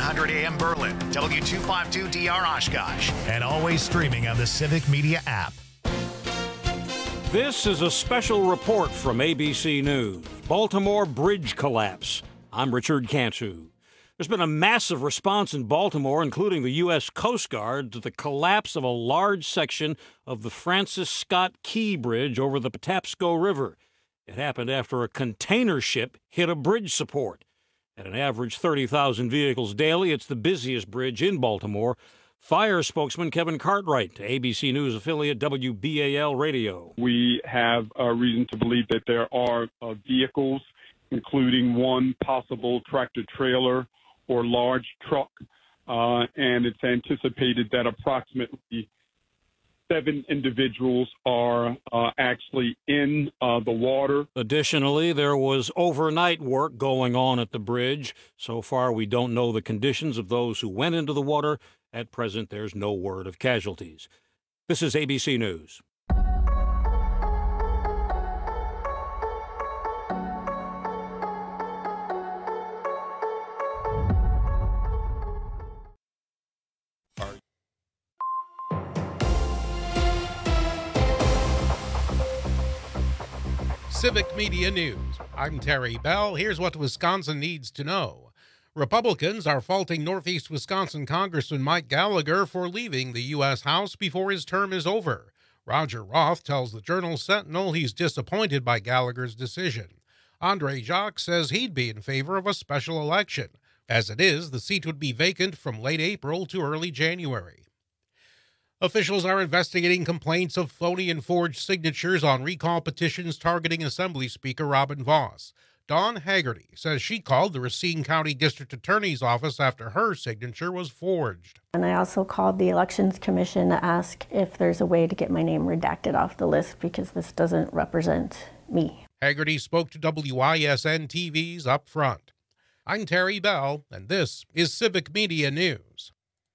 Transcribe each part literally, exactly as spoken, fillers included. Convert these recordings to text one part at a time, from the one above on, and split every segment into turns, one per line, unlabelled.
hundred A M Berlin, W two fifty-two D R Oshkosh, and always streaming on the Civic Media app.
This is a special report from A B C News. Baltimore bridge collapse. I'm Richard Cantu. There's been a massive response in Baltimore, including the U S Coast Guard, to the collapse of a large section of the Francis Scott Key Bridge over the Patapsco River. It happened after a container ship hit a bridge support. At an average thirty thousand vehicles daily, it's the busiest bridge in Baltimore. Fire spokesman Kevin Cartwright to A B C News affiliate W B A L Radio.
We have a reason to believe that there are uh, vehicles, including one possible tractor-trailer or large truck, uh, and it's anticipated that approximately seven individuals are uh, actually in uh, the water.
Additionally, there was overnight work going on at the bridge. So far, we don't know the conditions of those who went into the water. At present, there's no word of casualties. This is A B C News.
Civic Media News. I'm Terry Bell. Here's what Wisconsin needs to know. Republicans are faulting Northeast Wisconsin Congressman Mike Gallagher for leaving the U S House before his term is over. Roger Roth tells the Journal-Sentinel he's disappointed by Gallagher's decision. Andre Jacques says he'd be in favor of a special election. As it is, the seat would be vacant from late April to early January. Officials are investigating complaints of phony and forged signatures on recall petitions targeting Assembly Speaker Robin Vos. Dawn Haggerty says she called the Racine County District Attorney's Office after her signature was forged.
And I also called the Elections Commission to ask if there's a way to get my name redacted off the list because this doesn't represent me.
Haggerty spoke to W I S N T V's Up Front. I'm Terry Bell, and this is Civic Media News.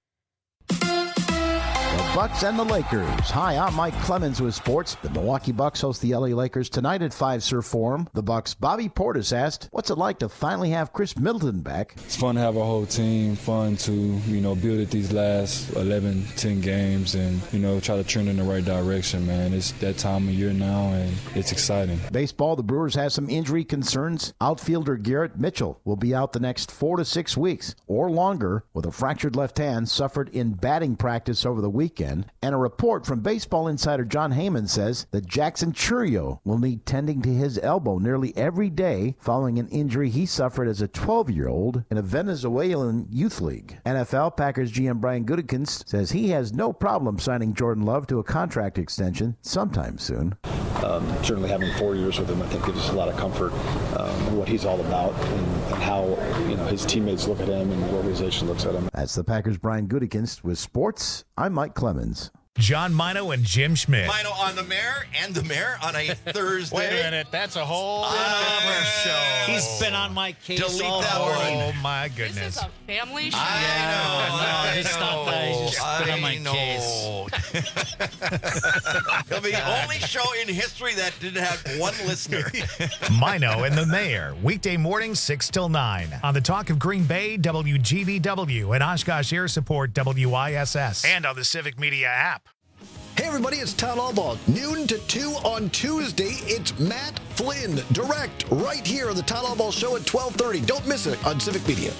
The Bucks and the Lakers. Hi, I'm Mike Clemens with sports. The Milwaukee Bucks host the L A Lakers tonight at five Surf Forum. The Bucks' Bobby Portis asked, what's it like to finally have Chris Middleton back?
It's fun to have a whole team, fun to, you know, build it these last eleven, ten games and, you know, try to trend in the right direction, man. It's that time of year now, and it's exciting.
Baseball, the Brewers have some injury concerns. Outfielder Garrett Mitchell will be out the next four to six weeks or longer with a fractured left hand suffered in batting practice over the weekend. And a report from baseball insider John Heyman says that Jackson Chourio will need tending to his elbow nearly every day following an injury he suffered as a twelve-year-old in a Venezuelan youth league. N F L Packers G M Brian Gutekunst says he has no problem signing Jordan Love to a contract extension sometime soon.
Um, certainly having four years with him, I think, gives us a lot of comfort um, in what he's all about and, and how, you know, his teammates look at him and the organization looks at him.
That's the Packers' Brian Gutekunst with sports. I'm Mike Clemens.
John Mino and Jim Schmidt.
Mino on the mayor and the mayor on a Thursday.
Wait a minute, that's a whole
other show.
He's been on my case
Delete
all
that
morning.
Oh, my goodness.
This is a family show.
I
Yeah,
know.
no,
I
it's
know.
not that. He's just been on my
I know. It'll be the only show in history that didn't have one listener.
Mino and the Mayor, weekday mornings six till nine. On the Talk of Green Bay, W G V W, and Oshkosh Air Support, W I S S. And on the Civic Media app.
Hey everybody, it's Todd Albaugh. Noon to two on Tuesday, it's Matt Flynn, direct, right here on the Todd Albaugh Show at twelve thirty. Don't miss it on Civic Media.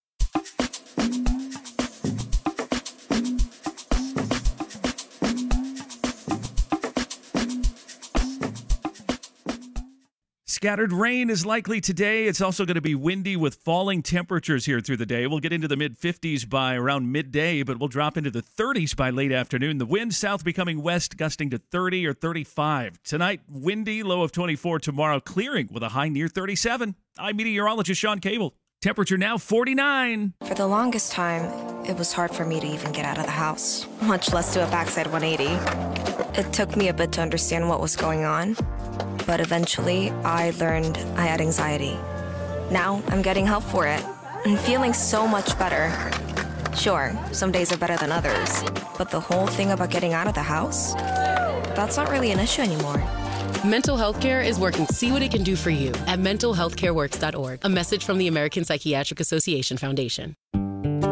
Scattered rain is likely today. It's also going to be windy with falling temperatures here through the day. We'll get into the mid-fifties by around midday, but we'll drop into the thirties by late afternoon. The wind south becoming west, gusting to thirty or thirty-five. Tonight, windy, low of twenty-four. Tomorrow, clearing with a high near thirty-seven. I'm meteorologist Sean Cable. Temperature now forty-nine.
For the longest time, it was hard for me to even get out of the house, much less do a backside one eighty. It took me a bit to understand what was going on, but eventually I learned I had anxiety. Now I'm getting help for it and feeling so much better. Sure, some days are better than others, but the whole thing about getting out of the house, that's not really an issue anymore.
Mental health care is working. See what it can do for you at mental health care works dot org. A message from the American Psychiatric Association Foundation.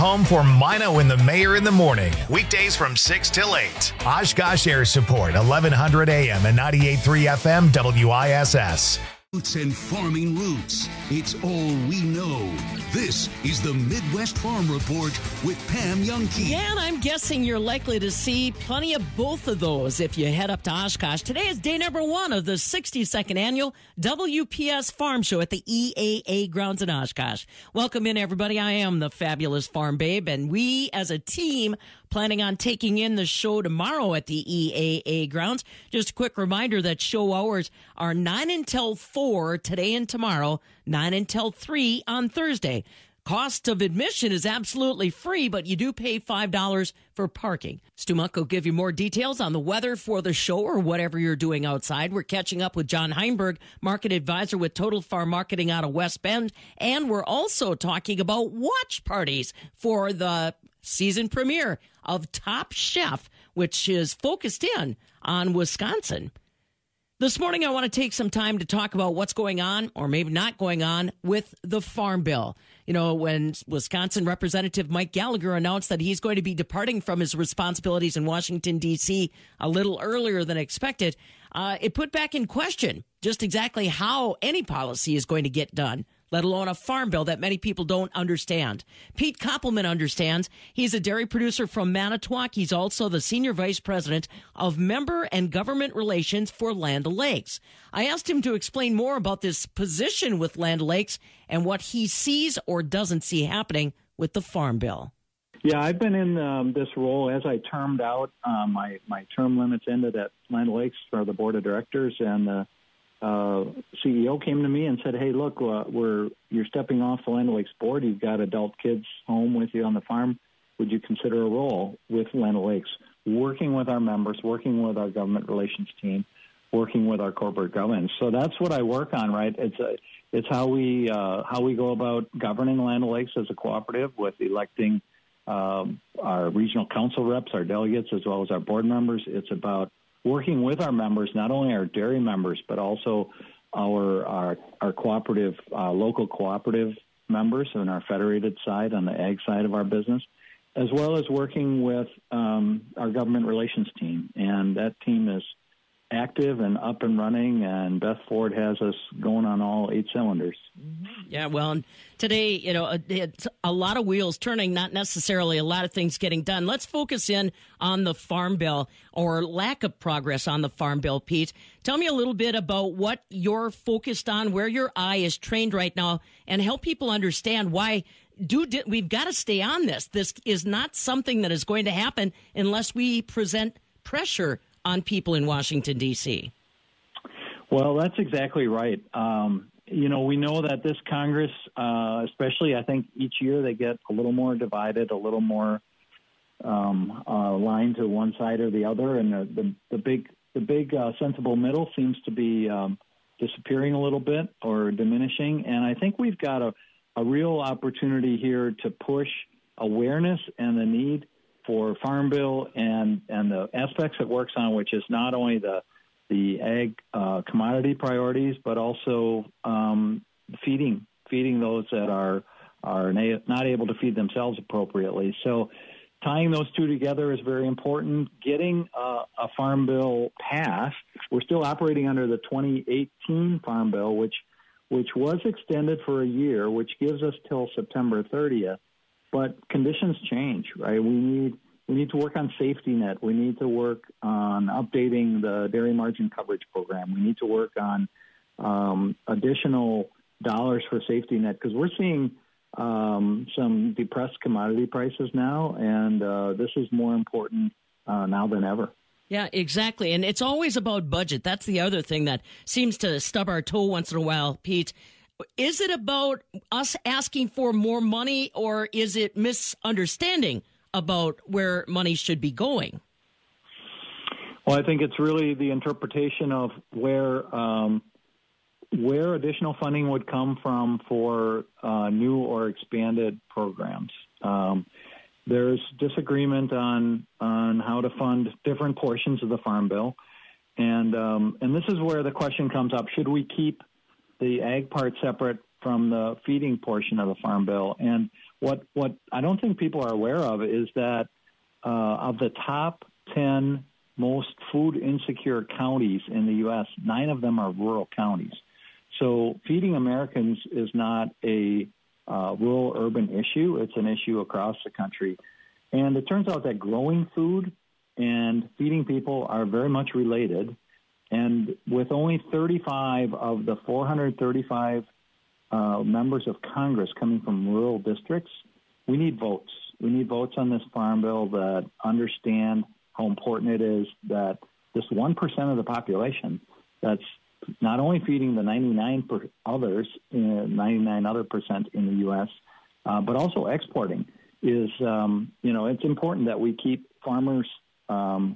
home for Mino and the Mayor in the morning. Weekdays from six till eight. Oshkosh Air Support, eleven hundred A M and ninety-eight point three F M W I S S.
Roots and farming roots. It's all we know. This is the Midwest Farm Report with Pam Youngkey.
Yeah, and I'm guessing you're likely to see plenty of both of those if you head up to Oshkosh. Today is day number one of the sixty-second annual W P S Farm Show at the E A A grounds in Oshkosh. Welcome in, everybody. I am the fabulous Farm Babe, and we as a team planning on taking in the show tomorrow at the E A A grounds. Just a quick reminder that show hours are nine until four today and tomorrow, nine until three on Thursday. Cost of admission is absolutely free, but you do pay five dollars for parking. Stu Muck will give you more details on the weather for the show or whatever you're doing outside. We're catching up with John Heinberg, market advisor with Total Farm Marketing out of West Bend, and we're also talking about watch parties for the season premiere of Top Chef, which is focused in on Wisconsin. This morning, I want to take some time to talk about what's going on, or maybe not going on, with the Farm Bill. You know, when Wisconsin Representative Mike Gallagher announced that he's going to be departing from his responsibilities in Washington, D C a little earlier than expected, uh, it put back in question just exactly how any policy is going to get done, let alone a farm bill that many people don't understand. Pete Koppelman understands. He's a dairy producer from Manitowoc. He's also the senior vice president of member and government relations for Land O'Lakes. I asked him to explain more about this position with Land O'Lakes and what he sees or doesn't see happening with the farm bill.
Yeah, I've been in um, this role as I termed out. Um, my, my term limits ended at Land O'Lakes for the board of directors, and uh, Uh, C E O came to me and said, "Hey, look, uh, we're you're stepping off the Land O'Lakes board. You've got adult kids home with you on the farm. Would you consider a role with Land O'Lakes, working with our members, working with our government relations team, working with our corporate governance?" So that's what I work on, right? It's a, it's how we uh, how we go about governing Land O'Lakes as a cooperative, with electing um, our regional council reps, our delegates, as well as our board members. It's about working with our members, not only our dairy members, but also our our, our cooperative, uh, local cooperative members on our federated side, on the ag side of our business, as well as working with um, our government relations team. And that team is active and up and running, and Beth Ford has us going on all eight cylinders.
Yeah, well, today, you know, it's a lot of wheels turning, not necessarily a lot of things getting done. Let's focus in on the farm bill, or lack of progress on the farm bill, Pete. Tell me a little bit about what you're focused on, where your eye is trained right now, and help people understand why do we've got to stay on this. This is not something that is going to happen unless we present pressure on people in Washington, D C.
Well, that's exactly right. Um, you know, we know that this Congress, uh, especially, I think each year they get a little more divided, a little more um, uh, aligned to one side or the other, and the the, the big the big uh, sensible middle seems to be um, disappearing a little bit or diminishing. And I think we've got a, a real opportunity here to push awareness and the need for Farm Bill and, and the aspects it works on, which is not only the the ag uh, commodity priorities, but also um, feeding feeding those that are are na- not able to feed themselves appropriately. So tying those two together is very important. Getting uh, a Farm Bill passed. We're still operating under the twenty eighteen Farm Bill, which which was extended for a year, which gives us till September thirtieth. But conditions change, right? We need we need to work on safety net. We need to work on updating the dairy margin coverage program. We need to work on um, additional dollars for safety net, because we're seeing um, some depressed commodity prices now, and uh, this is more important uh, now than ever.
Yeah, exactly. And it's always about budget. That's the other thing that seems to stub our toe once in a while, Pete. Is it about us asking for more money, or is it misunderstanding about where money should be going?
Well, I think it's really the interpretation of where um, where additional funding would come from for uh, new or expanded programs. Um, there's disagreement on on how to fund different portions of the Farm Bill, and um, and this is where the question comes up: should we keep the ag part separate from the feeding portion of the Farm Bill? And what what I don't think people are aware of is that uh, of the top ten most food insecure counties in the U S, nine of them are rural counties. So feeding Americans is not a uh, rural urban issue. It's an issue across the country. And it turns out that growing food and feeding people are very much related. And with only thirty-five of the four hundred thirty-five uh, members of Congress coming from rural districts, we need votes. We need votes on this farm bill that understand how important it is that this one percent of the population that's not only feeding the ninety-nine per others, uh, ninety-nine other percent in the U S, uh, but also exporting is, um, you know, it's important that we keep farmers um,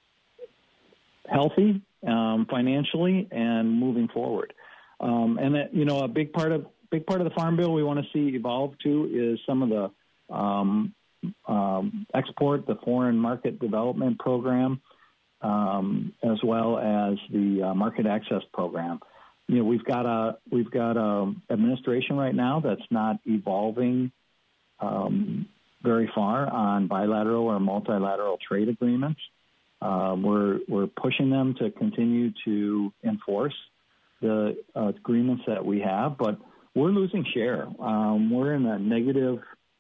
healthy um, financially and moving forward. Um, and that, you know, a big part of big part of the farm bill we want to see evolve to is some of the um, um, export, the foreign market development program, um, as well as the uh, market access program. You know, we've got a we've got a administration right now that's not evolving um, very far on bilateral or multilateral trade agreements. Uh, we're we're pushing them to continue to enforce the uh, agreements that we have, but we're losing share. Um, we're in a negative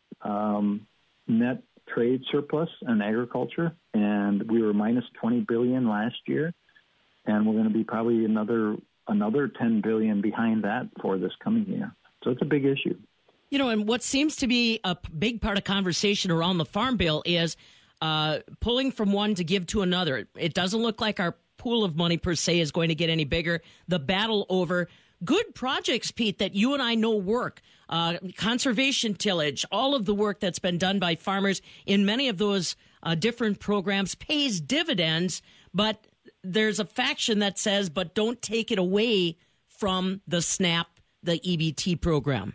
um, net trade surplus in agriculture, and we were minus twenty billion last year, and we're going to be probably another another ten billion behind that for this coming year. So it's a big issue.
You know, and what seems to be a big part of conversation around the farm bill is uh, pulling from one to give to another. It doesn't look like our pool of money per se is going to get any bigger. The battle over good projects, Pete, that you and I know work, uh, conservation tillage, all of the work that's been done by farmers in many of those uh, different programs pays dividends, but there's a faction that says, but don't take it away from the SNAP, the E B T program.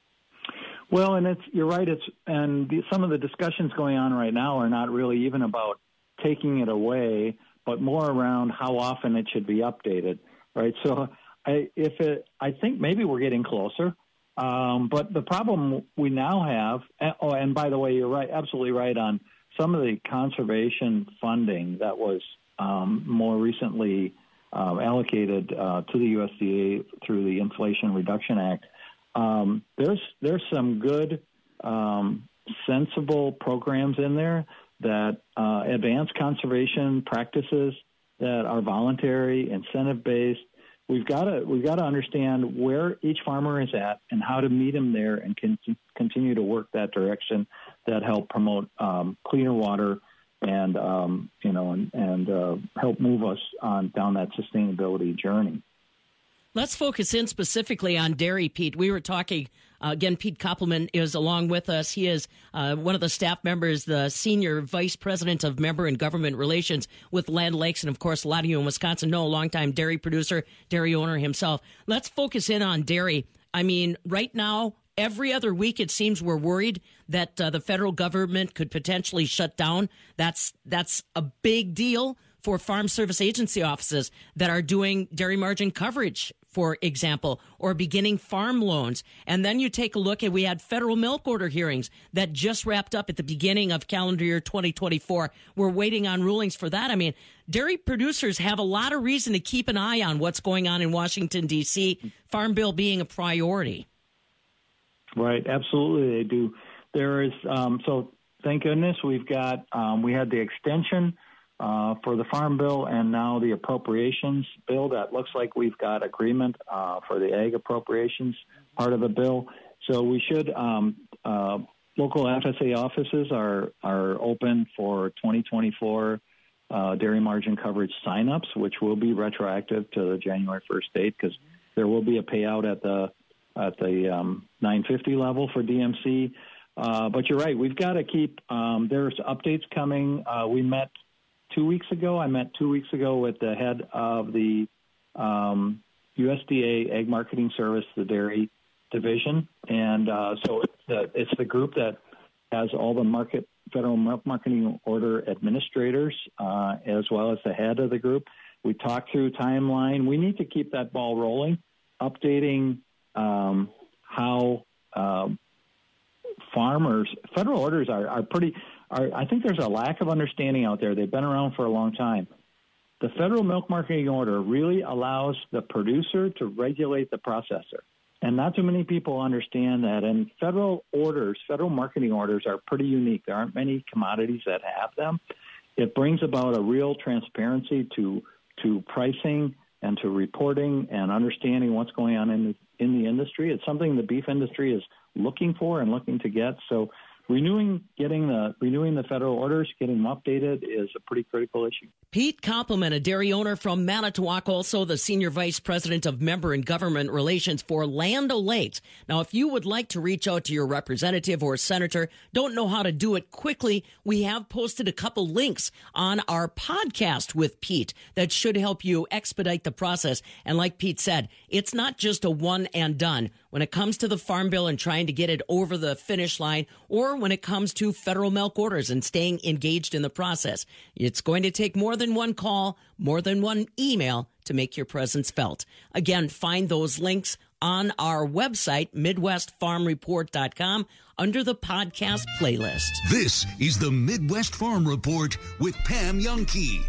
Well, and it's you're right. It's and the, some of the discussions going on right now are not really even about taking it away, but more around how often it should be updated, right? So, I, if it, I think maybe we're getting closer. Um, but the problem we now have. Oh, and by the way, you're right, absolutely right on some of the conservation funding that was um, more recently uh, allocated uh, to the U S D A through the Inflation Reduction Act. Um, there's there's some good, um, sensible programs in there that uh, advance conservation practices that are voluntary, incentive-based. We've got to we've got to understand where each farmer is at and how to meet them there, and con- continue to work that direction that help promote um, cleaner water and um, you know and, and uh, help move us on down that sustainability journey.
Let's focus in specifically on dairy, Pete. We were talking, uh, again, Pete Koppelman is along with us. He is uh, one of the staff members, the senior vice president of member and government relations with Land Lakes. And, of course, a lot of you in Wisconsin know a longtime dairy producer, dairy owner himself. Let's focus in on dairy. I mean, right now, every other week it seems we're worried that uh, the federal government could potentially shut down. That's that's a big deal for Farm Service Agency offices that are doing dairy margin coverage, for example, or beginning farm loans. And then you take a look at, we had federal milk order hearings that just wrapped up at the beginning of calendar year twenty twenty-four. We're waiting on rulings for that. I mean, dairy producers have a lot of reason to keep an eye on what's going on in Washington, D C, Farm Bill being a priority.
Right, absolutely they do. There is, um, so thank goodness we've got, um, we had the extension Uh, for the Farm Bill, and now the Appropriations Bill. That looks like we've got agreement uh, for the Ag Appropriations part of the bill. So we should, um, uh, local F S A offices are, are open for twenty twenty-four uh, dairy margin coverage signups, which will be retroactive to the January first date, because there will be a payout at the at the um, nine fifty level for D M C. Uh, but you're right, we've got to keep, um, there's updates coming. Uh, we met Two weeks ago, I met two weeks ago with the head of the um, U S D A Ag Marketing Service, the dairy division, and uh, so it's the, it's the group that has all the market federal milk marketing order administrators, uh, as well as the head of the group. We talked through timeline. We need to keep that ball rolling, updating um, how um, farmers, federal orders are, are pretty, are, I think there's a lack of understanding out there. They've been around for a long time. The federal milk marketing order really allows the producer to regulate the processor. And not too many people understand that. And federal orders, federal marketing orders are pretty unique. There aren't many commodities that have them. It brings about a real transparency to to pricing and to reporting and understanding what's going on in the, in the industry. It's something the beef industry is looking for and looking to get. So renewing, getting the renewing the federal orders, getting them updated is a pretty critical issue.
Pete Koppelman, a dairy owner from Manitowoc, also the Senior Vice President of Member and Government Relations for Land O'Lakes. Now, if you would like to reach out to your representative or senator, don't know how to do it quickly, we have posted a couple links on our podcast with Pete that should help you expedite the process. And like Pete said, it's not just a one and done. When it comes to the Farm Bill and trying to get it over the finish line, or when it comes to federal milk orders and staying engaged in the process, it's going to take more than one call, more than one email to make your presence felt. Again, find those links on our website, midwest farm report dot com, under the podcast playlist.
This is the Midwest Farm Report with Pam Jahnke.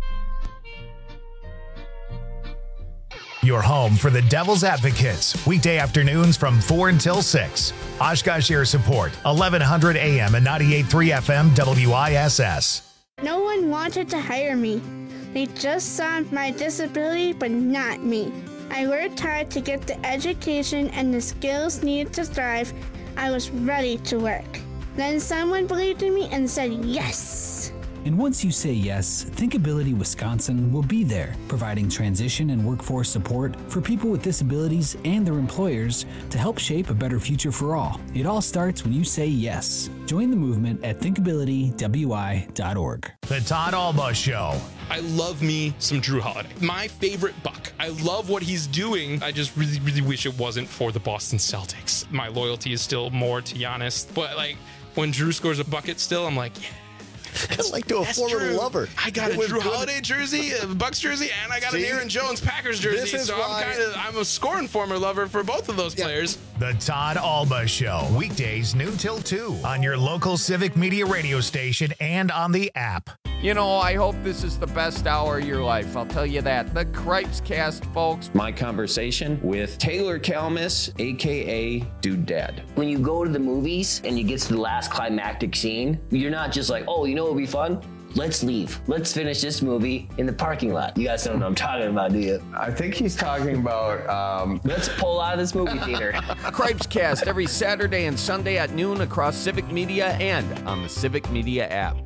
Your home for the Devil's Advocates, weekday afternoons from four until six. Oshkosh Air Support, eleven hundred A M and ninety-eight point three F M W I S S.
No one wanted to hire me. They just saw my disability, but not me. I worked hard to get the education and the skills needed to thrive. I was ready to work. Then someone believed in me and said yes.
And once you say yes, Thinkability Wisconsin will be there, providing transition and workforce support for people with disabilities and their employers to help shape a better future for all. It all starts when you say yes. Join the movement at thinkability w i dot org.
The Todd Alba Show.
I love me some Drew Holiday. My favorite Buck. I love what he's doing. I just really, really wish it wasn't for the Boston Celtics. My loyalty is still more to Giannis. But like when Drew scores a bucket still, I'm like, yeah.
Kind of like to a former
true.
lover.
I got
It
a
was
Drew
good.
Holiday jersey, a Bucks jersey, and I got
See?
an Aaron Jones Packers jersey.
This is
so
why-
I'm kind of I'm a scoring former lover for both of those players.
The Todd Alba Show, weekdays noon till two on your local Civic Media radio station and on the app.
You know, I hope this is the best hour of your life. I'll tell you that. The Cripes Cast, folks.
My conversation with Taylor Kalmus, a k a. Dude Dad.
When you go to the movies and you get to the last climactic scene, you're not just like, oh, you know what would be fun? Let's leave. Let's finish this movie in the parking lot. You guys don't know what I'm talking about, do you?
I think he's talking about... Um...
Let's pull out of this movie theater.
Cripes Cast every Saturday and Sunday at noon across Civic Media and on the Civic Media app.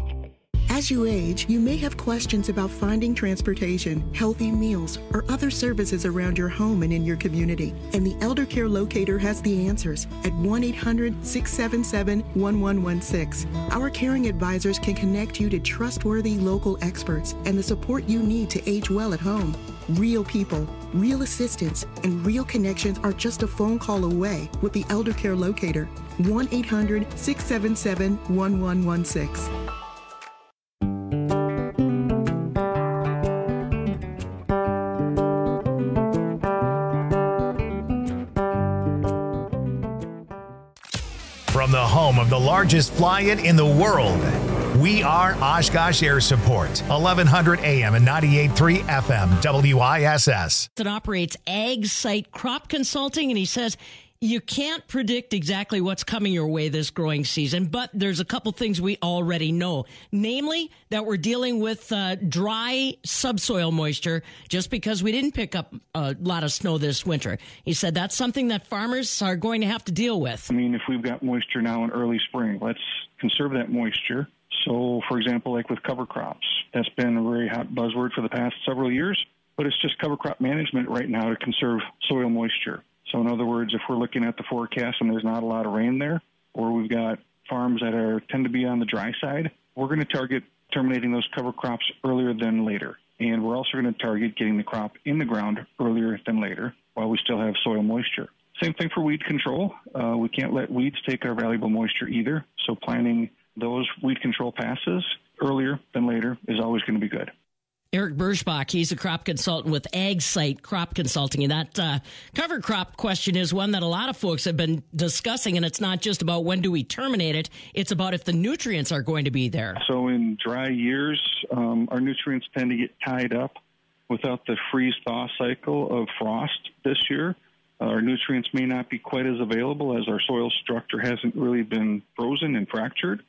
As you age, you may have questions about finding transportation, healthy meals, or other services around your home and in your community. And the Elder Care Locator has the answers at one eight hundred six seven seven one one one six. Our caring advisors can connect you to trustworthy local experts and the support you need to age well at home. Real people, real assistance, and real connections are just a phone call away with the Elder Care Locator. one eight hundred six seven seven one one one six.
From the home of the largest fly-in in the world, we are Oshkosh Air Support, eleven hundred A M and ninety-eight point three F M W I S S.
That operates Ag Site Crop Consulting, and he says you can't predict exactly what's coming your way this growing season, but there's a couple things we already know, namely that we're dealing with uh, dry subsoil moisture just because we didn't pick up a lot of snow this winter. He said that's something that farmers are going to have to deal with.
I mean, if we've got moisture now in early spring, let's conserve that moisture. So, for example, like with cover crops, that's been a very hot buzzword for the past several years, but it's just cover crop management right now to conserve soil moisture. So in other words, if we're looking at the forecast and there's not a lot of rain there, or we've got farms that are tend to be on the dry side, we're going to target terminating those cover crops earlier than later. And we're also going to target getting the crop in the ground earlier than later while we still have soil moisture. Same thing for weed control. Uh, we can't let weeds take our valuable moisture either. So planting those weed control passes earlier than later is always going to be good.
Eric Berschbach, he's a crop consultant with AgSite Crop Consulting. And that uh, cover crop question is one that a lot of folks have been discussing, and it's not just about when do we terminate it, it's about if the nutrients are going to be there.
So in dry years, um, our nutrients tend to get tied up without the freeze-thaw cycle of frost this year. Uh, our nutrients may not be quite as available as our soil structure hasn't really been frozen and fractured.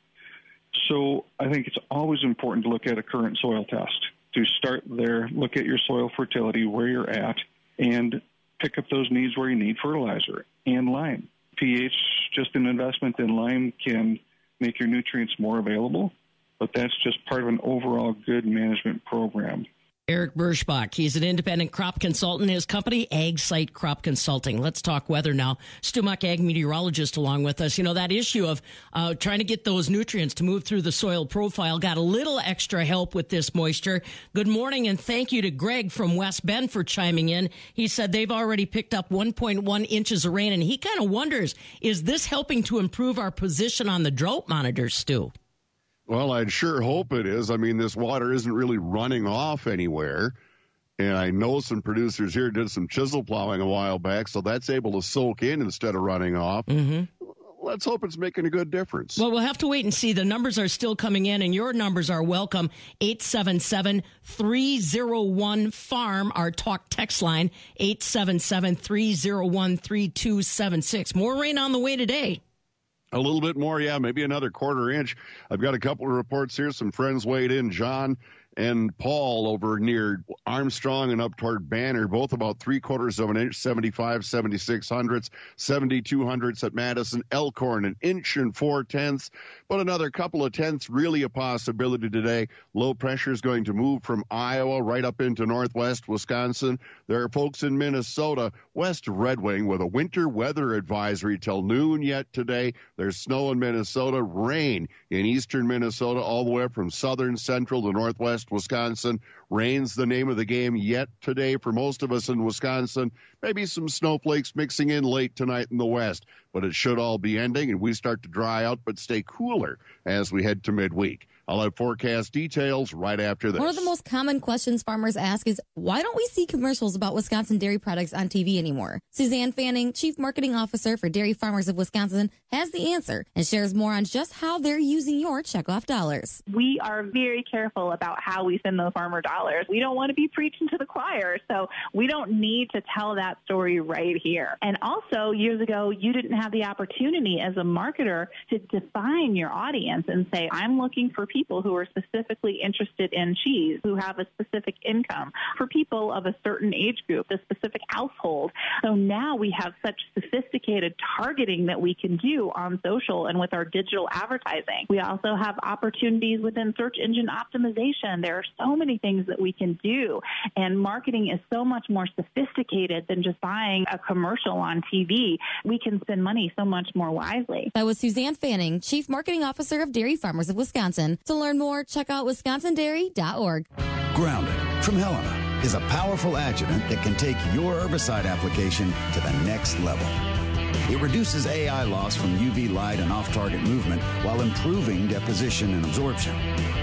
So I think it's always important to look at a current soil test. To start there, look at your soil fertility, where you're at, and pick up those needs where you need fertilizer and lime. pH, just an investment in lime can make your nutrients more available, but that's just part of an overall good management program.
Eric Berschbach, he's an independent crop consultant. His company, AgSite Crop Consulting. Let's talk weather now. Stu Muck, ag meteorologist, along with us. You know, that issue of uh, trying to get those nutrients to move through the soil profile got a little extra help with this moisture. Good morning, and thank you to Greg from West Bend for chiming in. He said they've already picked up one point one inches of rain, and he kind of wonders, is this helping to improve our position on the drought monitor, Stu?
Well, I'd sure hope it is. I mean, this water isn't really running off anywhere. And I know some producers here did some chisel plowing a while back, so that's able to soak in instead of running off.
Mm-hmm.
Let's hope it's making a good difference.
Well, we'll have to wait and see. The numbers are still coming in, and your numbers are welcome. eight seven seven, three oh one, farm, our talk text line, eight seven seven, three oh one, three two seven six. More rain on the way today.
A little bit more, yeah, maybe another quarter inch. I've got a couple of reports here. Some friends weighed in, John and Paul over near Armstrong and up toward Banner, both about three quarters of an inch, seventy-five, seventy-six hundredths, seventy-two hundredths at Madison. Elkhorn, an inch and four tenths, but another couple of tenths, really a possibility today. Low pressure is going to move from Iowa right up into northwest Wisconsin. There are folks in Minnesota, west of Red Wing, with a winter weather advisory till noon yet today. There's snow in Minnesota, rain in eastern Minnesota, all the way up from southern, central to northwest Wisconsin. Rain's the name of the game yet today for most of us in Wisconsin. Maybe some snowflakes mixing in late tonight in the west, but it should all be ending and we start to dry out but stay cooler as we head to midweek. I'll have forecast details right after this.
One of the most common questions farmers ask is, why don't we see commercials about Wisconsin dairy products on T V anymore? Suzanne Fanning, Chief Marketing Officer for Dairy Farmers of Wisconsin, has the answer and shares more on just how they're using your checkoff dollars.
We are very careful about how we spend those farmer dollars. We don't want to be preaching to the choir, so we don't need to tell that story right here. And also, years ago, you didn't have the opportunity as a marketer to define your audience and say, I'm looking for people who are specifically interested in cheese, who have a specific income, for people of a certain age group, a specific household. So now we have such sophisticated targeting that we can do on social and with our digital advertising. We also have opportunities within search engine optimization. There are so many things that we can do, and marketing is so much more sophisticated than just buying a commercial on T V. We can spend money so much more wisely.
That was Suzanne Fanning, Chief Marketing Officer of Dairy Farmers of Wisconsin. To learn more, check out wisconsin dairy dot org.
Grounded from Helena is a powerful adjuvant that can take your herbicide application to the next level. It reduces A I loss from U V light and off-target movement while improving deposition and absorption.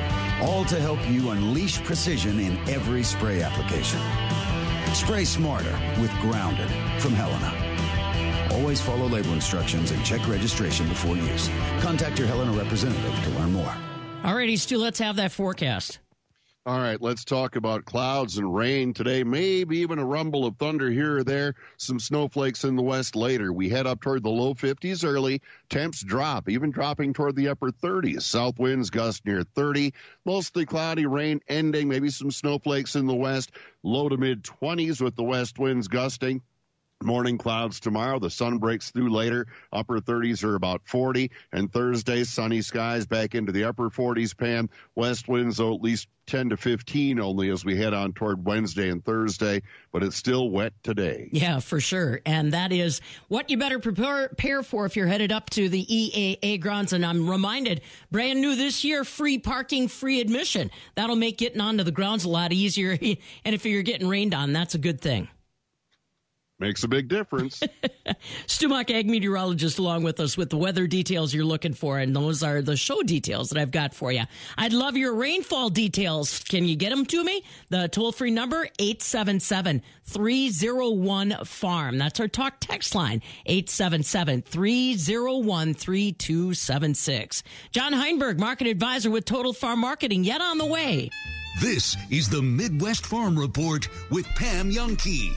All to help you unleash precision in every spray application. Spray smarter with Grounded from Helena. Always follow label instructions and check registration before use. Contact your Helena representative to learn more.
All righty, Stu, let's have that forecast.
All right, let's talk about clouds and rain today. Maybe even a rumble of thunder here or there. Some snowflakes in the west later. We head up toward the low fifties early. Temps drop, even dropping toward the upper thirties. South winds gust near thirty. Mostly cloudy, rain ending. Maybe some snowflakes in the west. Low to mid twenties with the west winds gusting. Morning clouds tomorrow. The sun breaks through later. Upper thirties are about forty. And Thursday, sunny skies back into the upper forties, Pam. West winds, though, at least ten to fifteen only as we head on toward Wednesday and Thursday. But it's still wet today.
Yeah, for sure. And that is what you better prepare, prepare for if you're headed up to the E A A grounds. And I'm reminded, brand new this year, free parking, free admission. That'll make getting onto the grounds a lot easier. And if you're getting rained on, that's a good thing.
Makes a big difference.
Stu Muck, ag meteorologist, along with us with the weather details you're looking for, and those are the show details that I've got for you. I'd love your rainfall details. Can you get them to me? The toll-free number, eight seven seven, three oh one, farm. That's our talk text line, eight seven seven, three oh one, three two seven six. John Heinberg, market advisor with Total Farm Marketing, yet on the way.
This is the Midwest Farm Report with Pam Youngkey.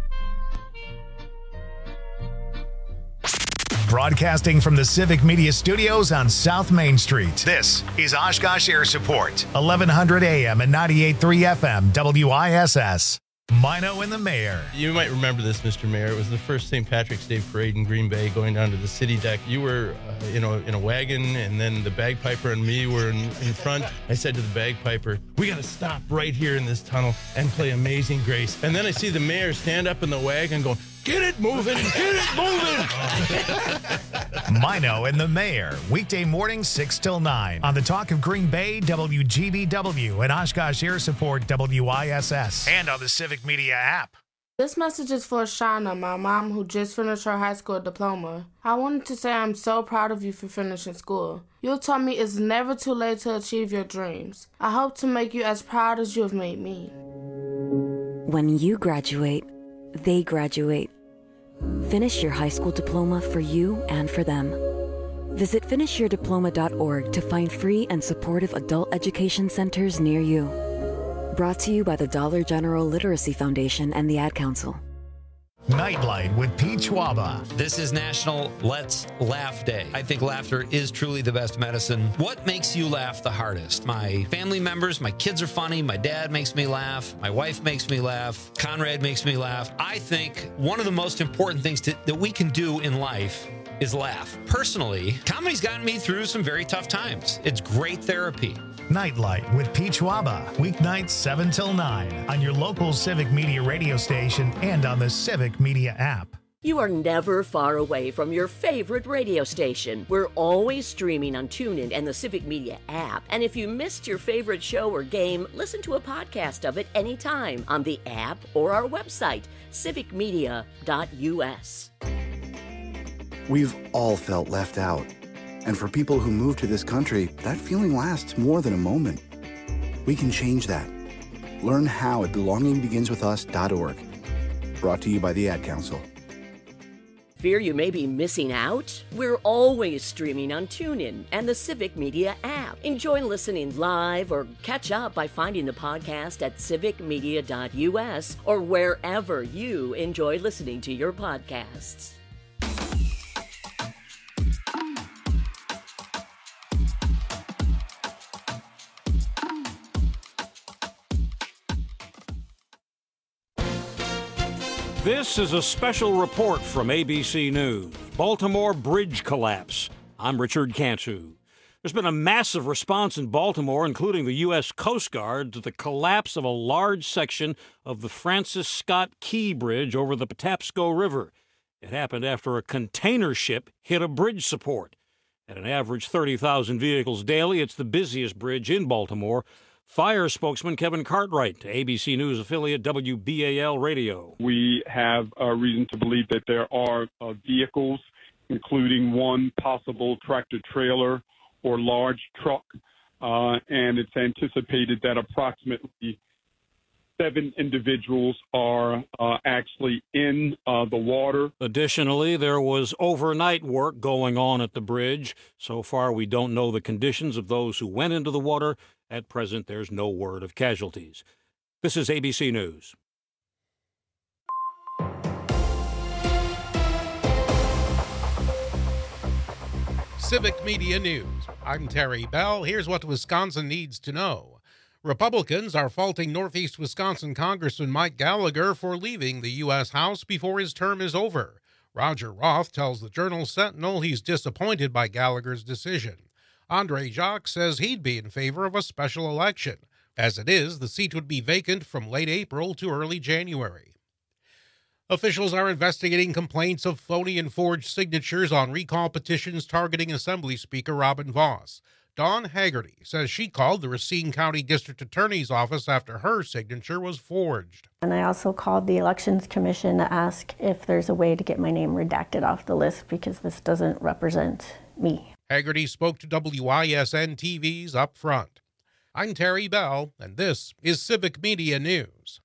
Broadcasting from the Civic Media Studios on South Main Street. This is Oshkosh Air Support, eleven hundred A M and ninety-eight point three F M, W I S S. Mino and the Mayor.
You might remember this, Mister Mayor. It was the first Saint Patrick's Day parade in Green Bay going down to the city deck. You were, uh, you know, in a wagon, and then the bagpiper and me were in, in front. I said to the bagpiper, we got to stop right here in this tunnel and play Amazing Grace. And then I see the mayor stand up in the wagon going, get it moving, get it moving.
Mino and the Mayor, weekday mornings six till nine on the Talk of Green Bay, W G B W, and Oshkosh Air Support, W I S S, and on the Civic Media app.
This message is for Shauna, my mom, who just finished her high school diploma. I wanted to say I'm so proud of you for finishing school. You taught me it's never too late to achieve your dreams. I hope to make you as proud as you have made me.
When you graduate, they graduate. Finish your high school diploma for you and for them. Visit finish your diploma dot org to find free and supportive adult education centers near you. Brought to you by the Dollar General Literacy Foundation and the Ad Council.
Nightlight with Pete Schwaba.
This is National Let's Laugh Day. I think laughter is truly the best medicine. What makes you laugh the hardest? My family members, my kids are funny, my dad makes me laugh, my wife makes me laugh, Conrad makes me laugh. I think one of the most important things to, that we can do in life is laugh. Personally, comedy's gotten me through some very tough times. It's great therapy.
Nightlight with Pete Schwaba, weeknights seven till nine on your local Civic Media radio station and on the Civic Media app.
You are never far away from your favorite radio station. We're always streaming on TuneIn and the Civic Media app. And if you missed your favorite show or game, listen to a podcast of it anytime on the app or our website, civic media dot U S.
We've all felt left out. And for people who move to this country, that feeling lasts more than a moment. We can change that. Learn how at belonging begins with us dot org. Brought to you by the Ad Council.
Fear you may be missing out? We're always streaming on TuneIn and the Civic Media app. Enjoy listening live or catch up by finding the podcast at civic media dot U S or wherever you enjoy listening to your podcasts.
This is a special report from A B C News. Baltimore bridge collapse. I'm Richard Cantu. There's been a massive response in Baltimore, including the U S Coast Guard, to the collapse of a large section of the Francis Scott Key Bridge over the Patapsco River. It happened after a container ship hit a bridge support. At an average thirty thousand vehicles daily, it's the busiest bridge in Baltimore. Fire spokesman Kevin Cartwright to A B C News affiliate W B A L Radio.
We have a reason to believe that there are uh, vehicles, including one possible tractor trailer or large truck, uh, and it's anticipated that approximately seven individuals are uh, actually in uh, the water.
Additionally, there was overnight work going on at the bridge. So far, we don't know the conditions of those who went into the water. At present, there's no word of casualties. This is A B C News.
Civic Media News. I'm Terry Bell. Here's what Wisconsin needs to know. Republicans are faulting Northeast Wisconsin Congressman Mike Gallagher for leaving the U S House before his term is over. Roger Roth tells the Journal-Sentinel he's disappointed by Gallagher's decision. Andre Jacques says he'd be in favor of a special election. As it is, the seat would be vacant from late April to early January. Officials are investigating complaints of phony and forged signatures on recall petitions targeting Assembly Speaker Robin Vos. Dawn Haggerty says she called the Racine County District Attorney's Office after her signature was forged.
And I also called the Elections Commission to ask if there's a way to get my name redacted off the list because this doesn't represent me.
Haggerty spoke to W I S N T V's Up Front. I'm Terry Bell, and this is Civic Media News.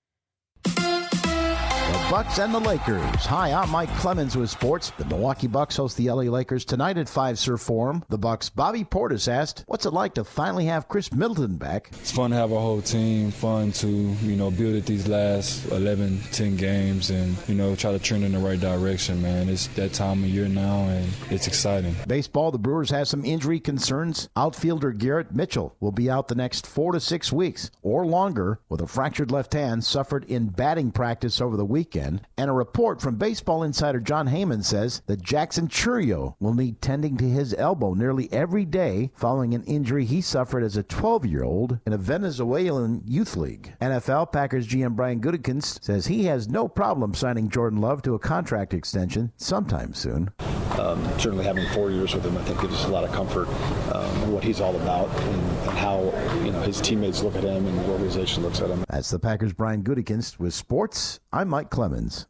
The Bucks and the Lakers. Hi, I'm Mike Clemens with sports. The Milwaukee Bucks host the L A Lakers tonight at Fiserv Forum. The Bucks' Bobby Portis asked, what's it like to finally have Chris Middleton back?
It's fun to have a whole team, fun to, you know, build at these last eleven, ten games and, you know, try to trend in the right direction, man. It's that time of year now, and it's exciting.
Baseball, the Brewers have some injury concerns. Outfielder Garrett Mitchell will be out the next four to six weeks or longer with a fractured left hand suffered in batting practice over the weekend. And a report from baseball insider John Heyman says that Jackson Chourio will need tending to his elbow nearly every day following an injury he suffered as a twelve-year-old in a Venezuelan youth league. N F L Packers G M Brian Gutekunst says he has no problem signing Jordan Love to a contract extension sometime soon.
Um, certainly having four years with him, I think, gives us a lot of comfort um, what he's all about and, and how, you know, his teammates look at him and the organization looks at him.
That's the Packers' Brian Gutekunst with sports. I'm Mike Clemens.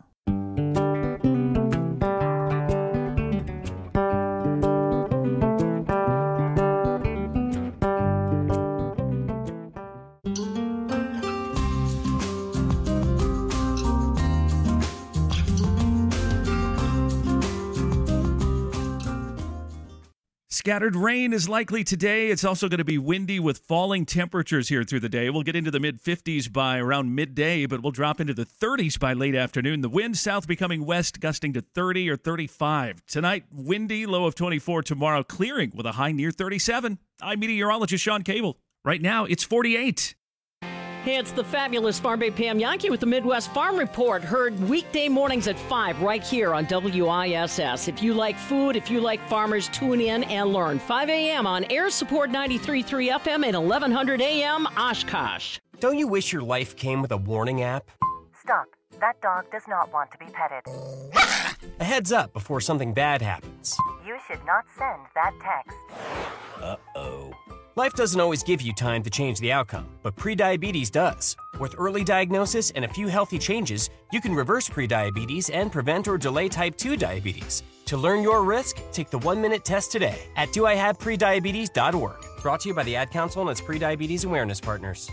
Scattered rain is likely today. It's also going to be windy with falling temperatures here through the day. We'll get into the mid fifties by around midday, but we'll drop into the thirties by late afternoon. The wind south becoming west, gusting to thirty or thirty-five. Tonight, windy, low of twenty-four. Tomorrow, clearing with a high near thirty-seven. I'm meteorologist Sean Cable. Right now, it's forty-eight.
Hey, it's the fabulous Farm Bay Pam Yankee with the Midwest Farm Report. Heard weekday mornings at five right here on W I S S. If you like food, if you like farmers, tune in and learn. five a.m. on Air Support ninety-three point three F M and eleven hundred A M Oshkosh.
Don't you wish your life came with a warning app?
Stop. That dog does not want to be petted.
A heads up before something bad happens.
You should not send that text.
Uh-oh. Life doesn't always give you time to change the outcome, but prediabetes does. With early diagnosis and a few healthy changes, you can reverse prediabetes and prevent or delay type two diabetes. To learn your risk, take the one-minute test today at do I have prediabetes dot org. Brought to you by the Ad Council and its Prediabetes Awareness Partners.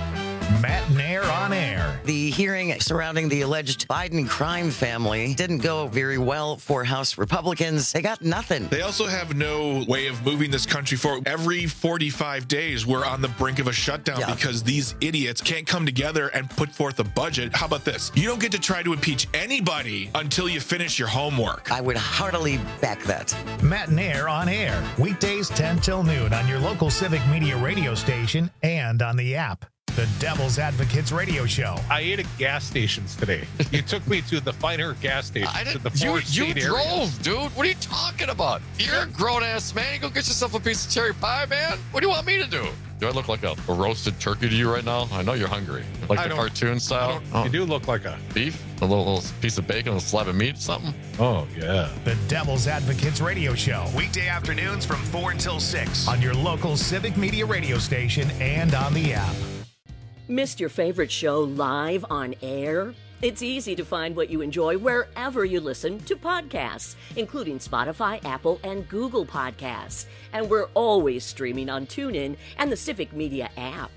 Matt Nair on air.
The hearing surrounding the alleged Biden crime family didn't go very well for House Republicans. They got nothing.
They also have no way of moving this country forward. Every forty-five days, we're on the brink of a shutdown yeah. because these idiots can't come together and put forth a budget. How about this? You don't get to try to impeach anybody until you finish your homework.
I would heartily back that.
Matt Nair on air. Weekdays ten till noon on your local Civic Media radio station and on the app. The Devil's Advocates Radio Show.
I ate at gas stations today. You took me to the finer gas stations.
I
in the
you
you
you drove, areas. Dude. What are you talking about? You're a grown-ass man. You go get yourself a piece of cherry pie, man. What do you want me to do? Do I look like a, a roasted turkey to you right now? I know you're hungry. Like I the cartoon style.
Oh. You do look like a...
Beef? A little, little piece of bacon, a slab of meat, something?
Oh, yeah.
The Devil's Advocates Radio Show. Weekday afternoons from four until six on your local Civic Media radio station and on the app.
Missed your favorite show live on air? It's easy to find what you enjoy wherever you listen to podcasts, including Spotify, Apple, and Google Podcasts. And we're always streaming on TuneIn and the Civic Media app.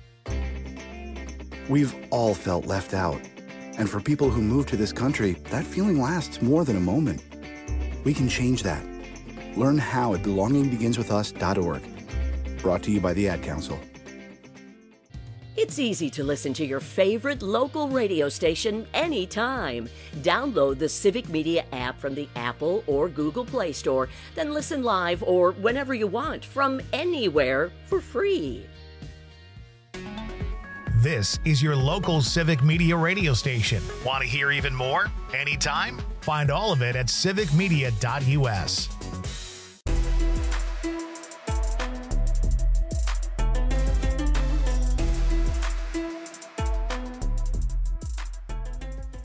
We've all felt left out. And for people who move to this country, that feeling lasts more than a moment. We can change that. Learn how at belonging begins with us dot org. Brought to you by the Ad Council.
It's easy to listen to your favorite local radio station anytime. Download the Civic Media app from the Apple or Google Play Store, then listen live or whenever you want from anywhere for free.
This is your local Civic Media radio station. Want to hear even more? Anytime? Find all of it at civic media dot U S.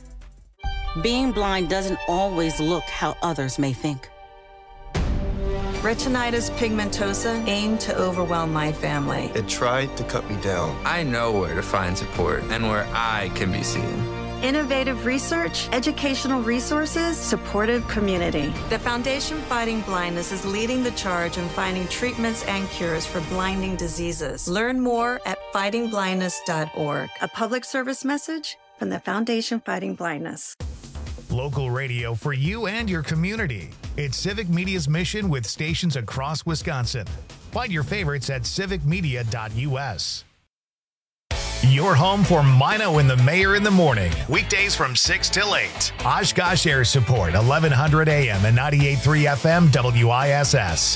Being blind doesn't always look how others may think.
Retinitis pigmentosa aimed to overwhelm my family.
It tried to cut me down.
I know where to find support and where I can be seen.
Innovative research, educational resources, supportive community. The Foundation Fighting Blindness is leading the charge in finding treatments and cures for blinding diseases. Learn more at fighting blindness dot org. A public service message from the Foundation Fighting Blindness.
Local radio for you and your community. It's Civic Media's mission with stations across Wisconsin. Find your favorites at civic media dot u s. Your home for Mino and the Mayor in the morning. Weekdays from six till eight. Oshkosh Air Support, eleven hundred A M and ninety-eight point three F M W I S S.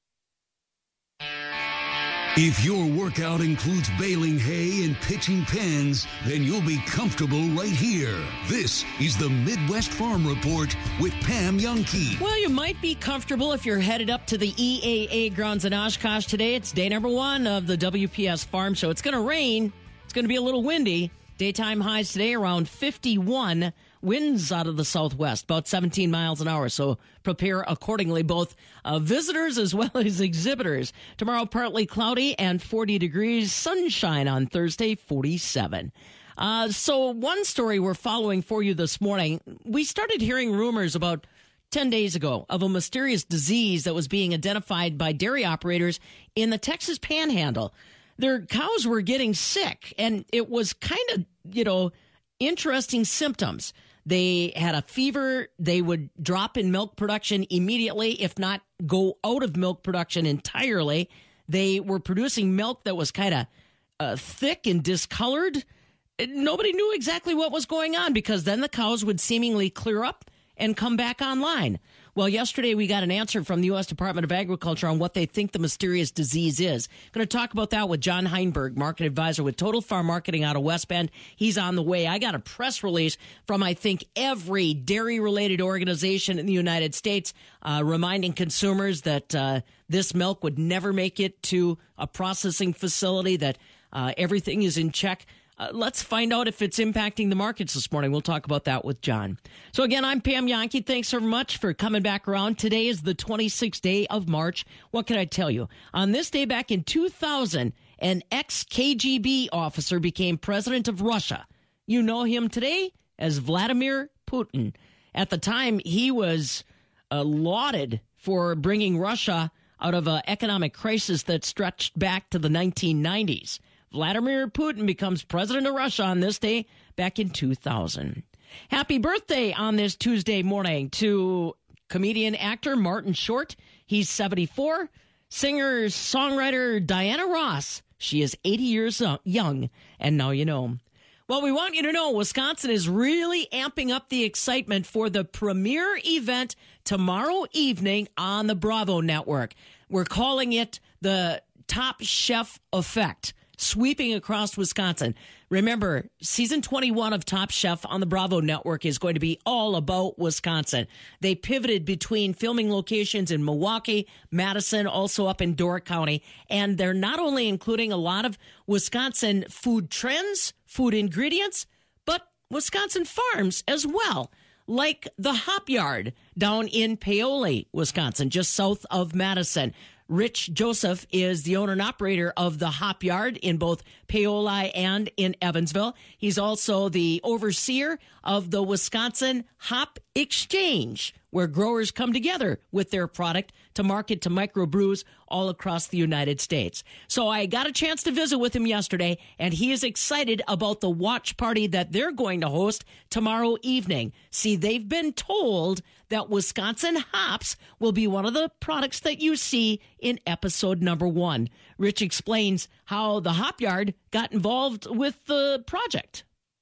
If your workout includes baling hay and pitching pens, then you'll be comfortable right here. This is the Midwest Farm Report with Pam Youngkey.
Well, you might be comfortable if you're headed up to the E A A grounds in Oshkosh today. It's day number one of the W P S Farm Show. It's going to rain. It's going to be a little windy. Daytime highs today around fifty-one. Winds out of the southwest, about seventeen miles an hour. So prepare accordingly, both uh, visitors as well as exhibitors. Tomorrow, partly cloudy and forty degrees. Sunshine on Thursday, forty-seven. Uh, so one story we're following for you this morning. We started hearing rumors about ten days ago of a mysterious disease that was being identified by dairy operators in the Texas Panhandle. Their cows were getting sick, and it was kind of, you know, interesting symptoms. They had a fever. They would drop in milk production immediately, if not go out of milk production entirely. They were producing milk that was kind of uh, thick and discolored. Nobody knew exactly what was going on because then the cows would seemingly clear up and come back online. Well, yesterday we got an answer from the U S Department of Agriculture on what they think the mysterious disease is. Going to talk about that with John Heinberg, market advisor with Total Farm Marketing out of West Bend. He's on the way. I got a press release from, I think, every dairy-related organization in the United States uh, reminding consumers that uh, this milk would never make it to a processing facility, that uh, everything is in check. Uh, let's find out if it's impacting the markets this morning. We'll talk about that with John. So again, I'm Pam Youngkey. Thanks so much for coming back around. Today is the twenty-sixth day of March. What can I tell you? On this day back in two thousand, an ex-K G B officer became president of Russia. You know him today as Vladimir Putin. At the time, he was uh, lauded for bringing Russia out of an economic crisis that stretched back to the nineteen nineties. Vladimir Putin becomes president of Russia on this day back in two thousand. Happy birthday on this Tuesday morning to comedian actor Martin Short. He's seventy-four. Singer songwriter Diana Ross. She is eighty years young, and now you know. Well, we want you to know Wisconsin is really amping up the excitement for the premiere event tomorrow evening on the Bravo Network. We're calling it the Top Chef Effect, sweeping across Wisconsin. Remember, season twenty-one of Top Chef on the Bravo Network is going to be all about Wisconsin. They pivoted between filming locations in Milwaukee, Madison, also up in Door County, and they're not only including a lot of Wisconsin food trends, food ingredients, but Wisconsin farms as well, like the Hop Yard down in Paoli, Wisconsin, just south of Madison. Rich Joseph is the owner and operator of the Hop Yard in both Paoli and in Evansville. He's also the overseer of the Wisconsin Hop Exchange, where growers come together with their product to market to microbrews all across the United States. So I got a chance to visit with him yesterday, and he is excited about the watch party that they're going to host tomorrow evening. See, they've been told that Wisconsin hops will be one of the products that you see in episode number one. Rich explains how the Hop Yard got involved with the project.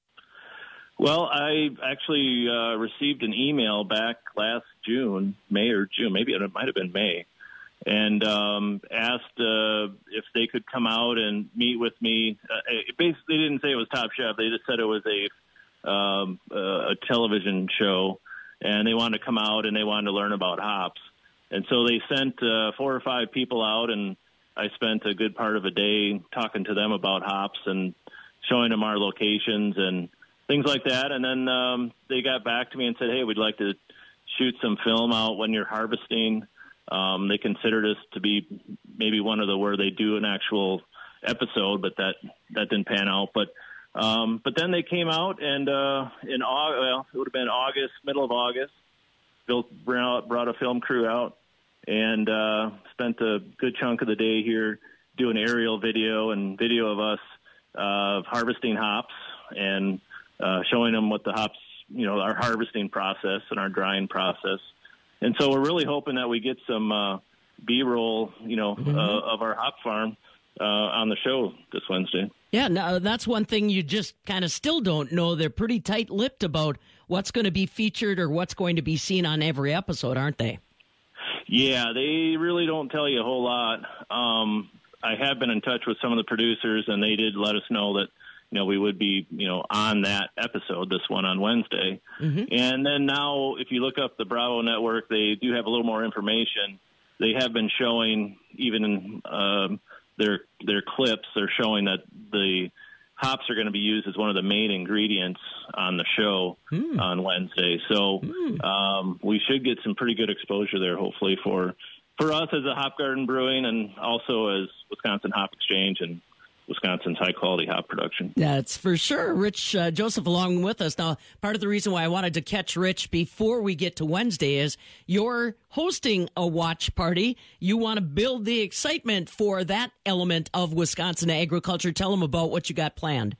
Well, I actually uh, received an email back last June, May or June, maybe it might have been May, and um, asked uh, if they could come out and meet with me. Uh, it basically, they didn't say it was Top Chef. They just said it was a, um, uh, a television show, and they wanted to come out and they wanted to learn about hops. And so they sent uh, four or five people out, and I spent a good part of a day talking to them about hops and showing them our locations and things like that. And then um, they got back to me and said, hey, we'd like to shoot some film out when you're harvesting Um, they considered us to be maybe one of the where they do an actual episode, but that that didn't pan out. But um, but then they came out, and uh, in August, well, it would have been August, middle of August, built brought, brought a film crew out and uh, spent a good chunk of the day here doing aerial video and video of us uh, harvesting hops and uh, showing them what the hops, you know, our harvesting process and our drying process. And so we're really hoping that we get some uh, B-roll, you know, mm-hmm. uh, of our hop farm uh, on the show this Wednesday.
Yeah, no, that's one thing you just kind of still don't know. They're pretty tight-lipped about what's going to be featured or what's going to be seen on every episode, aren't they?
Yeah, they really don't tell you a whole lot. Um, I have been in touch with some of the producers, and they did let us know that, you know, we would be, you know, on that episode, this one on Wednesday. Mm-hmm. And then now, if you look up the Bravo Network, they do have a little more information. They have been showing, even in um, their their clips, they're showing that the hops are going to be used as one of the main ingredients on the show mm. on Wednesday. So mm. um, we should get some pretty good exposure there, hopefully, for for us as a Hop Garden Brewing and also as Wisconsin Hop Exchange and Wisconsin's high-quality hop production.
That's for sure. Rich uh, Joseph along with us. Now, part of the reason why I wanted to catch Rich before we get to Wednesday is you're hosting a watch party. You want to build the excitement for that element of Wisconsin agriculture. Tell them about what you got planned.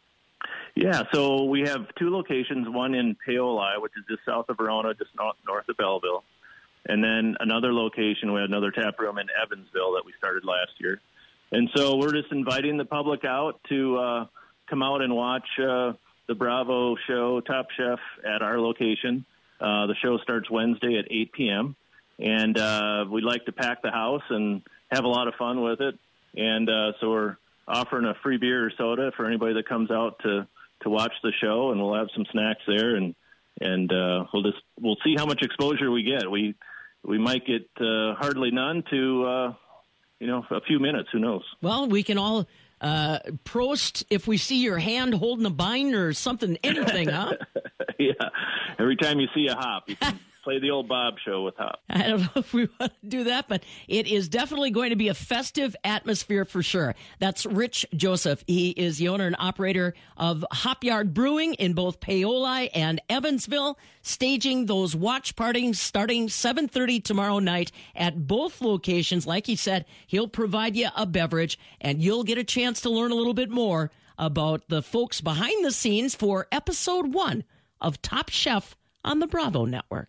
Yeah, so we have two locations, one in Paoli, which is just south of Verona, just north, north of Belleville. And then another location, we had another tap room in Evansville that we started last year. And so we're just inviting the public out to uh, come out and watch uh, the Bravo show, Top Chef, at our location. Uh, the show starts Wednesday at eight p.m. And uh, we'd like to pack the house and have a lot of fun with it. And uh, so we're offering a free beer or soda for anybody that comes out to, to watch the show, and we'll have some snacks there. And and uh, we'll just we'll see how much exposure we get. We we might get uh, hardly none to. Uh, You know, a few minutes, who knows?
Well, we can all uh, prost if we see your hand holding a binder or something, anything, huh?
Yeah. Every time you see a hop, you can play the old Bob show with hop.
I don't know if we want to do that, but it is definitely going to be a festive atmosphere for sure. That's Rich Joseph. He is the owner and operator of Hop Yard Brewing in both Paoli and Evansville, staging those watch parties starting seven thirty tomorrow night at both locations. Like he said, he'll provide you a beverage, and you'll get a chance to learn a little bit more about the folks behind the scenes for episode one of Top Chef on the Bravo Network.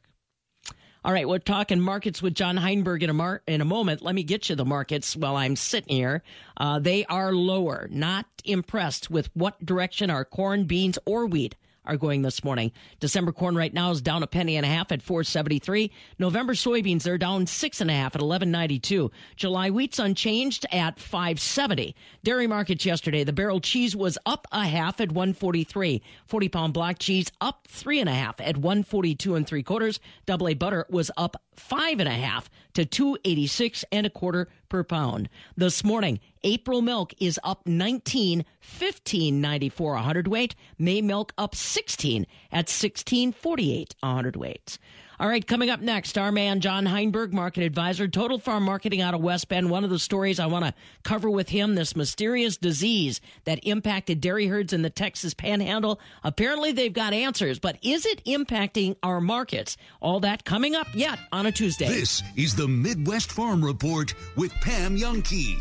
All right, we're talking markets with John Heinberg in a mar- in a moment. Let me get you the markets while I'm sitting here. Uh, they are lower. Not impressed with what direction our corn, beans, or wheat are going this morning. December corn right now is down a penny and a half at four seventy-three. November soybeans, they're down six and a half at eleven ninety-two. July wheat's unchanged at five seventy. Dairy markets yesterday, the barrel cheese was up a half at one forty-three. forty pound block cheese up three and a half at one forty-two and three quarters. Double A butter was up five and a half to two eighty-six and a quarter per pound. This morning, April milk is up nineteen, fifteen ninety-four a hundredweight. May milk up sixteen at sixteen forty-eight a hundredweight. All right, coming up next, our man John Heinberg, market advisor, Total Farm Marketing out of West Bend. One of the stories I want to cover with him, this mysterious disease that impacted dairy herds in the Texas Panhandle. Apparently, they've got answers, but is it impacting our markets? All that coming up yet on a Tuesday.
This is the Midwest Farm Report with Pam Youngkey.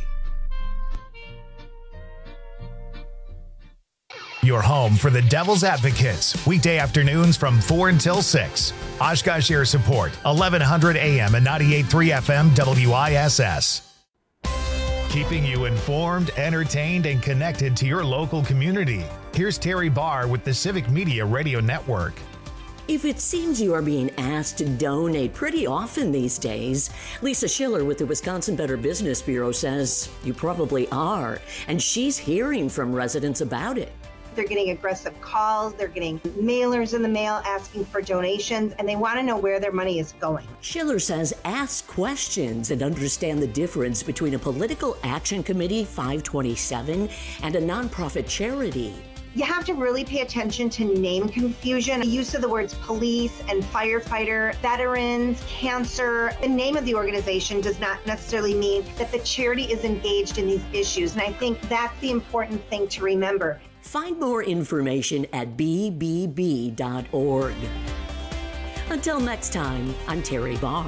Your home for the Devil's Advocates, weekday afternoons from four until six. Oshkosh Air Support, eleven hundred A M and ninety-eight point three F M W I S S. Keeping you informed, entertained, and connected to your local community. Here's Terry Barr with the Civic Media Radio Network.
If it seems you are being asked to donate pretty often these days, Lisa Schiller with the Wisconsin Better Business Bureau says you probably are, and she's hearing from residents about it.
They're getting aggressive calls, they're getting mailers in the mail asking for donations, and they want to know where their money is going.
Schiller says ask questions and understand the difference between a political action committee, five twenty-seven, and a nonprofit charity.
You have to really pay attention to name confusion. The use of the words police and firefighter, veterans, cancer. The name of the organization does not necessarily mean that the charity is engaged in these issues. And I think that's the important thing to remember.
Find more information at b b b dot org. Until next time, I'm Terry Barr.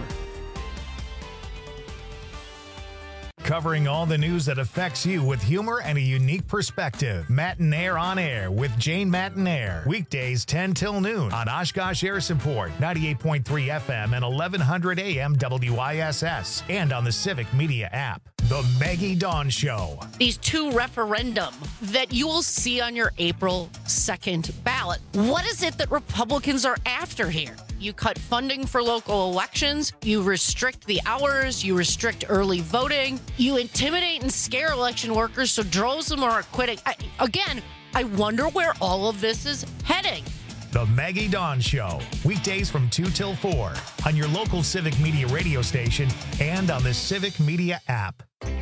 Covering all the news that affects you with humor and a unique perspective. Matinaire on Air with Jane Matinaire. Weekdays ten till noon on Oshkosh Air Support, ninety-eight point three F M and eleven hundred A M W I S S. And on the Civic Media app. The Maggie Dawn Show.
These two referendum that you will see on your April second ballot. What is it that Republicans are after here? You cut funding for local elections. You restrict the hours. You restrict early voting. You intimidate and scare election workers so droves of them are quitting. I, again, I wonder where all of this is heading.
The Maggie Dawn Show. Weekdays from two till four on your local Civic Media radio station and on the Civic Media app.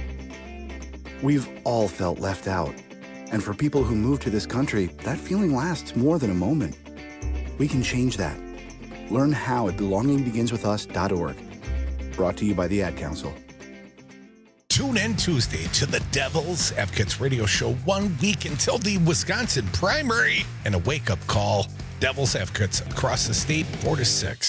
We've all felt left out. And for people who move to this country, that feeling lasts more than a moment. We can change that. Learn how at belonging begins with us dot org. Brought to you by the Ad Council.
Tune in Tuesday to the Devil's Advocates radio show one week until the Wisconsin primary and a wake-up call. Devil's Advocates across the state, four to six.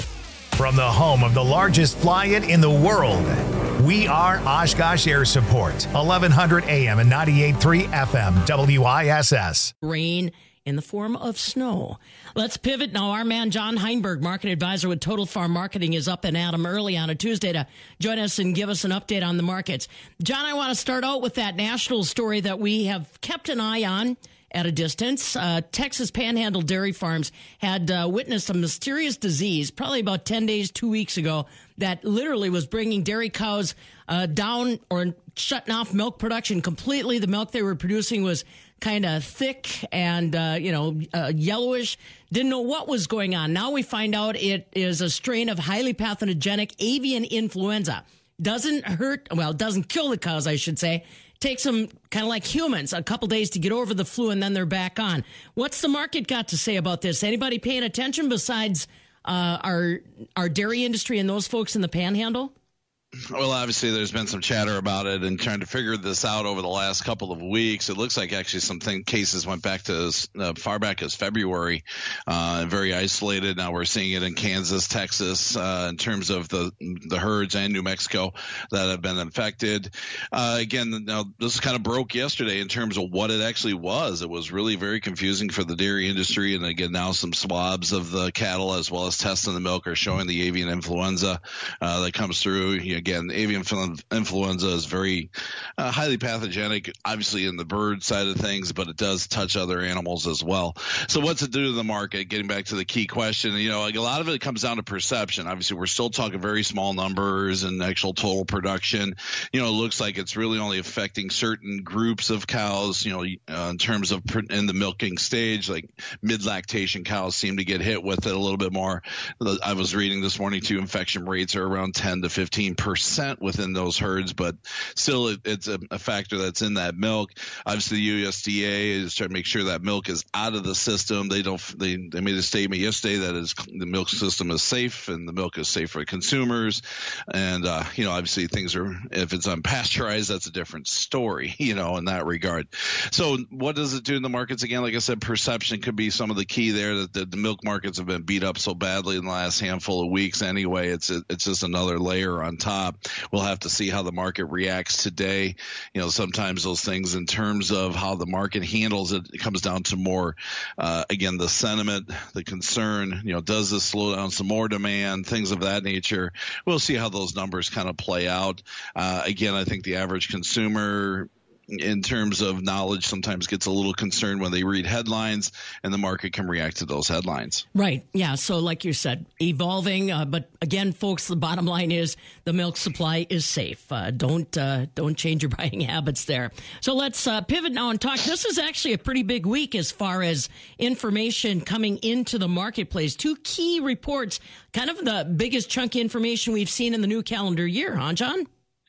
From the home of the largest fly-in in the world, we are Oshkosh Air Support, eleven hundred A M and ninety-eight point three F M, W I S S.
Rain in the form of snow. Let's pivot now. Our man John Heinberg, market advisor with Total Farm Marketing, is up and at 'em early on a Tuesday to join us and give us an update on the markets. John, I want to start out with that national story that we have kept an eye on at a distance. Uh, Texas Panhandle Dairy Farms had uh, witnessed a mysterious disease probably about ten days, two weeks ago, that literally was bringing dairy cows uh, down or shutting off milk production completely. The milk they were producing was kind of thick and, uh, you know, uh, yellowish. Didn't know what was going on. Now we find out it is a strain of highly pathogenic avian influenza. Doesn't hurt, well, doesn't kill the cows, I should say. Takes them kind of like humans, a couple days to get over the flu, and then they're back on. What's the market got to say about this? Anybody paying attention besides uh, our our dairy industry and those folks in the Panhandle?
Well, obviously, there's been some chatter about it and trying to figure this out over the last couple of weeks. It looks like actually some thing, cases went back to as uh, far back as February, uh, very isolated. Now we're seeing it in Kansas, Texas, uh, in terms of the the herds, and New Mexico that have been infected. Uh, again, now this kind of broke yesterday in terms of what it actually was. It was really very confusing for the dairy industry. And again, now some swabs of the cattle as well as tests in the milk are showing the avian influenza uh, that comes through. You know, Again, avian influenza is very uh, highly pathogenic, obviously in the bird side of things, but it does touch other animals as well. So what's it do to the market? Getting back to the key question, you know, like a lot of it comes down to perception. Obviously, we're still talking very small numbers and actual total production. You know, it looks like it's really only affecting certain groups of cows, you know, uh, in terms of in the milking stage, like mid-lactation cows seem to get hit with it a little bit more. I was reading this morning, too, infection rates are around ten to fifteen percent within those herds, but still it, it's a, a factor that's in that milk. Obviously, the U S D A is trying to make sure that milk is out of the system. They don't. They, they made a statement yesterday that is the milk system is safe and the milk is safe for consumers. And uh, you know, obviously, things are if it's unpasteurized, that's a different story. You know, in that regard. So, what does it do in the markets? Again, like I said, perception could be some of the key there. That the, the milk markets have been beat up so badly in the last handful of weeks. Anyway, it's it's just another layer on top. We'll have to see how the market reacts today. You know, sometimes those things in terms of how the market handles it, it comes down to more, uh, again, the sentiment, the concern, you know, does this slow down some more demand, things of that nature. We'll see how those numbers kind of play out. Uh, again, I think the average consumer in terms of knowledge sometimes gets a little concerned when they read headlines, and the market can react to those headlines.
Right. Yeah. So like you said, evolving. Uh, but again, folks, the bottom line is the milk supply is safe. Uh, don't uh, don't change your buying habits there. So let's uh, pivot now and talk. This is actually a pretty big week as far as information coming into the marketplace. Two key reports, kind of the biggest chunk of information we've seen in the new calendar year, huh, John?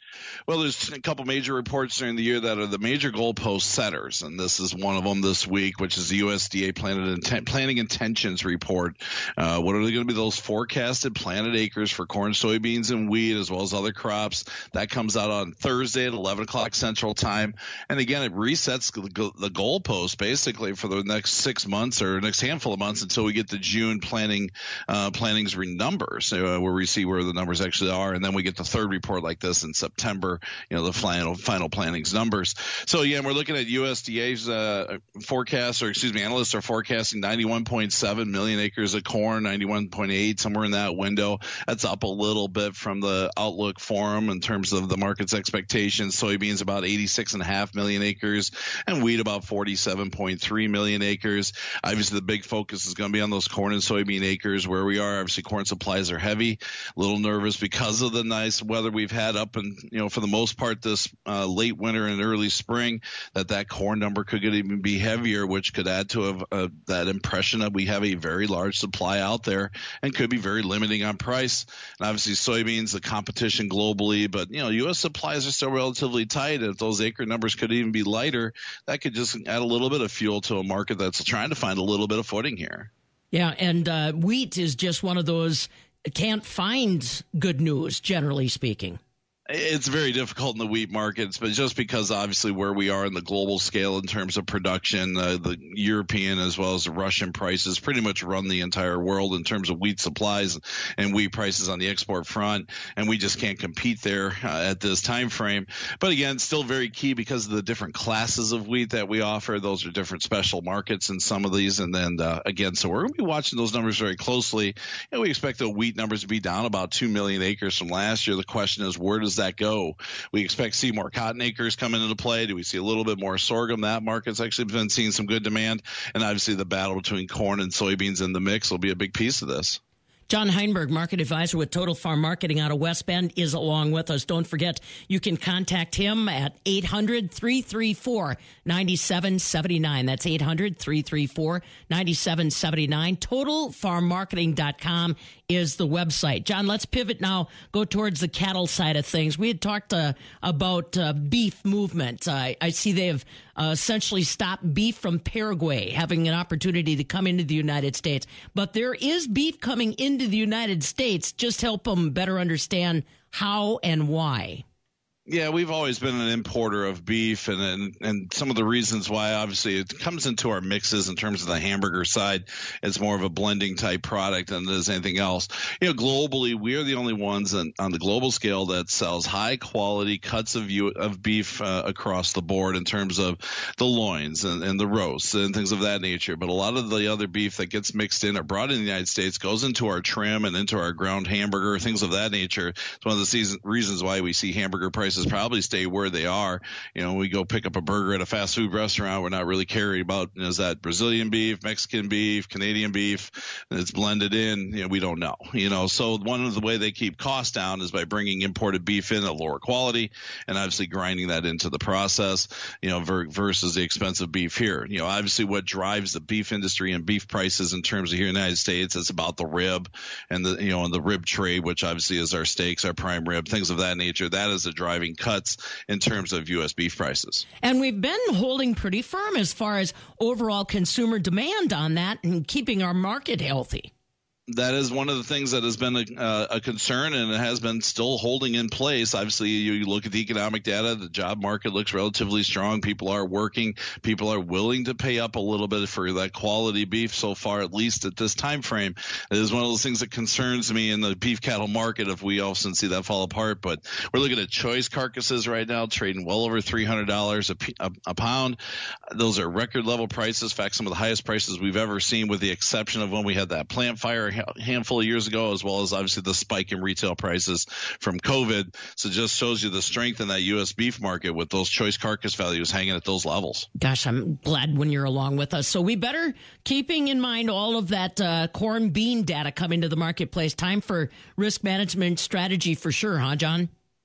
Well, there's a couple major reports during the year that are the major goalpost setters, and this is one of them this week, which is the U S D A planted inten- planting intentions report. Uh, what are they going to be those forecasted planted acres for corn, soybeans, and wheat, as well as other crops? That comes out on Thursday at eleven o'clock Central Time. And again, it resets the, the goalpost basically for the next six months or next handful of months until we get the June planting uh, plantings numbers, uh, where we see where the numbers actually are, and then we get the third report like this in September. You know, the final final plantings numbers. So again, we're looking at U S D A's uh, forecast, or excuse me, analysts are forecasting ninety-one point seven million acres of corn, ninety-one point eight, somewhere in that window. That's up a little bit from the Outlook Forum in terms of the market's expectations. Soybeans about eighty-six point five million acres, and wheat about forty-seven point three million acres. Obviously, the big focus is going to be on those corn and soybean acres where we are. Obviously, corn supplies are heavy. A little nervous because of the nice weather we've had up and, you know, for the most part this uh, late winter and early spring, that that corn number could even be heavier, which could add to a, a, that impression that we have a very large supply out there and could be very limiting on price. And obviously soybeans, the competition globally, but, you know, U S supplies are still relatively tight. If those acre numbers could even be lighter, that could just add a little bit of fuel to a market that's trying to find a little bit of footing here.
Yeah, and uh, wheat is just one of those can't find good news, generally speaking.
It's very difficult in the wheat markets, but just because obviously where we are in the global scale in terms of production, uh, the European as well as the Russian prices pretty much run the entire world in terms of wheat supplies and wheat prices on the export front, and we just can't compete there uh, at this time frame. But again, still very key because of the different classes of wheat that we offer. Those are different special markets in some of these, and then uh, again, so we're going to be watching those numbers very closely. And we expect the wheat numbers to be down about two million acres from last year. The question is, where does that go? We expect to see more cotton acres come into play. Do we see a little bit more sorghum? That market's actually been seeing some good demand. And obviously the battle between corn and soybeans in the mix will be a big piece of this.
John Heinberg, market advisor with Total Farm Marketing out of West Bend, is along with us. Don't forget, you can contact him at eight hundred, three three four, nine seven seven nine. That's eight hundred, three three four, nine seven seven nine. total farm marketing dot com is the website. John, let's pivot now, go towards the cattle side of things. We had talked uh, about uh, beef movement. Uh, I see they have uh, essentially stopped beef from Paraguay having an opportunity to come into the United States. But there is beef coming into the United States. Just help them better understand how and why.
Yeah, we've always been an importer of beef, and, and and some of the reasons why, obviously, it comes into our mixes in terms of the hamburger side. It's more of a blending type product than it is anything else. You know, globally, we are the only ones on, on the global scale that sells high quality cuts of you, of beef uh, across the board in terms of the loins and, and the roasts and things of that nature. But a lot of the other beef that gets mixed in or brought in the United States goes into our trim and into our ground hamburger, things of that nature. It's one of the season, reasons why we see hamburger prices probably stay where they are. You know, we go pick up a burger at a fast food restaurant, we're not really caring about, you know, is that Brazilian beef, Mexican beef, Canadian beef, and it's blended in. You know, we don't know. You know, so one of the way they keep costs down is by bringing imported beef in at lower quality and obviously grinding that into the process, you know, ver- versus the expensive beef here. You know, obviously what drives the beef industry and beef prices in terms of here in the United States, it's about the rib and the, you know, and the rib trade, which obviously is our steaks, our prime rib, things of that nature. That is the driving cuts in terms of U S beef prices.
And we've been holding pretty firm as far as overall consumer demand on that and keeping our market healthy.
That is one of the things that has been a, uh, a concern, and it has been still holding in place. Obviously, you, you look at the economic data, the job market looks relatively strong. People are working. People are willing to pay up a little bit for that quality beef so far, at least at this time frame. It is one of those things that concerns me in the beef cattle market if we often see that fall apart. But we're looking at choice carcasses right now, trading well over three hundred dollars a, a, a pound. Those are record level prices. In fact, some of the highest prices we've ever seen, with the exception of when we had that plant fire handful of years ago, as well as obviously the spike in retail prices from COVID. So it just shows you the strength in that U S beef market with those choice carcass values hanging at those levels.
Gosh, I'm glad when you're along with us. So we better, keeping in mind all of that uh, corn bean data coming to the marketplace, time for risk management strategy for sure, huh, John?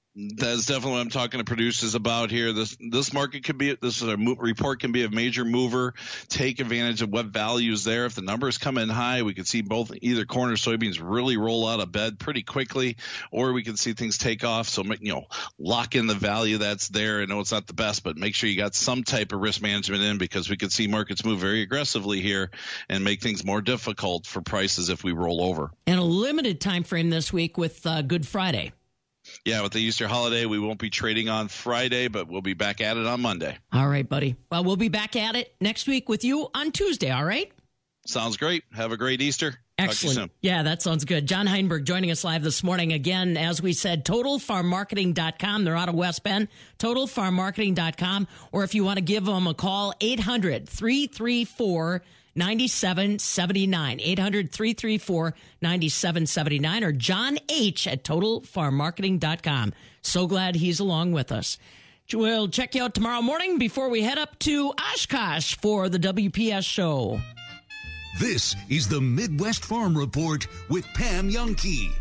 That's definitely what I'm talking to producers about here. This this market could be this is a mo- report can be a major mover. Take advantage of what value is there. If the numbers come in high, we could see both either corn or soybeans really roll out of bed pretty quickly, or we can see things take off. So you know, lock in the value that's there. I know it's not the best, but make sure you got some type of risk management in, because we could see markets move very aggressively here and make things more difficult for prices if we roll over.
And a limited time frame this week with uh, Good Friday.
Yeah, with the Easter holiday, we won't be trading on Friday, but we'll be back at it on Monday.
All right, buddy. Well, we'll be back at it next week with you on Tuesday, all right?
Sounds great. Have a great Easter.
Excellent.
Talk to you soon.
Yeah, that sounds good. John Heinberg joining us live this morning. Again, as we said, total farm marketing dot com. They're out of West Bend. total farm marketing dot com. Or if you want to give them a call, eight hundred, three three four, nine seven seven nine. eight hundred, three three four, nine seven seven nine. Or John H. at total farm marketing dot com. So glad he's along with us. We'll check you out tomorrow morning before we head up to Oshkosh for the W P S show.
This is the Midwest Farm Report with Pam Youngkey.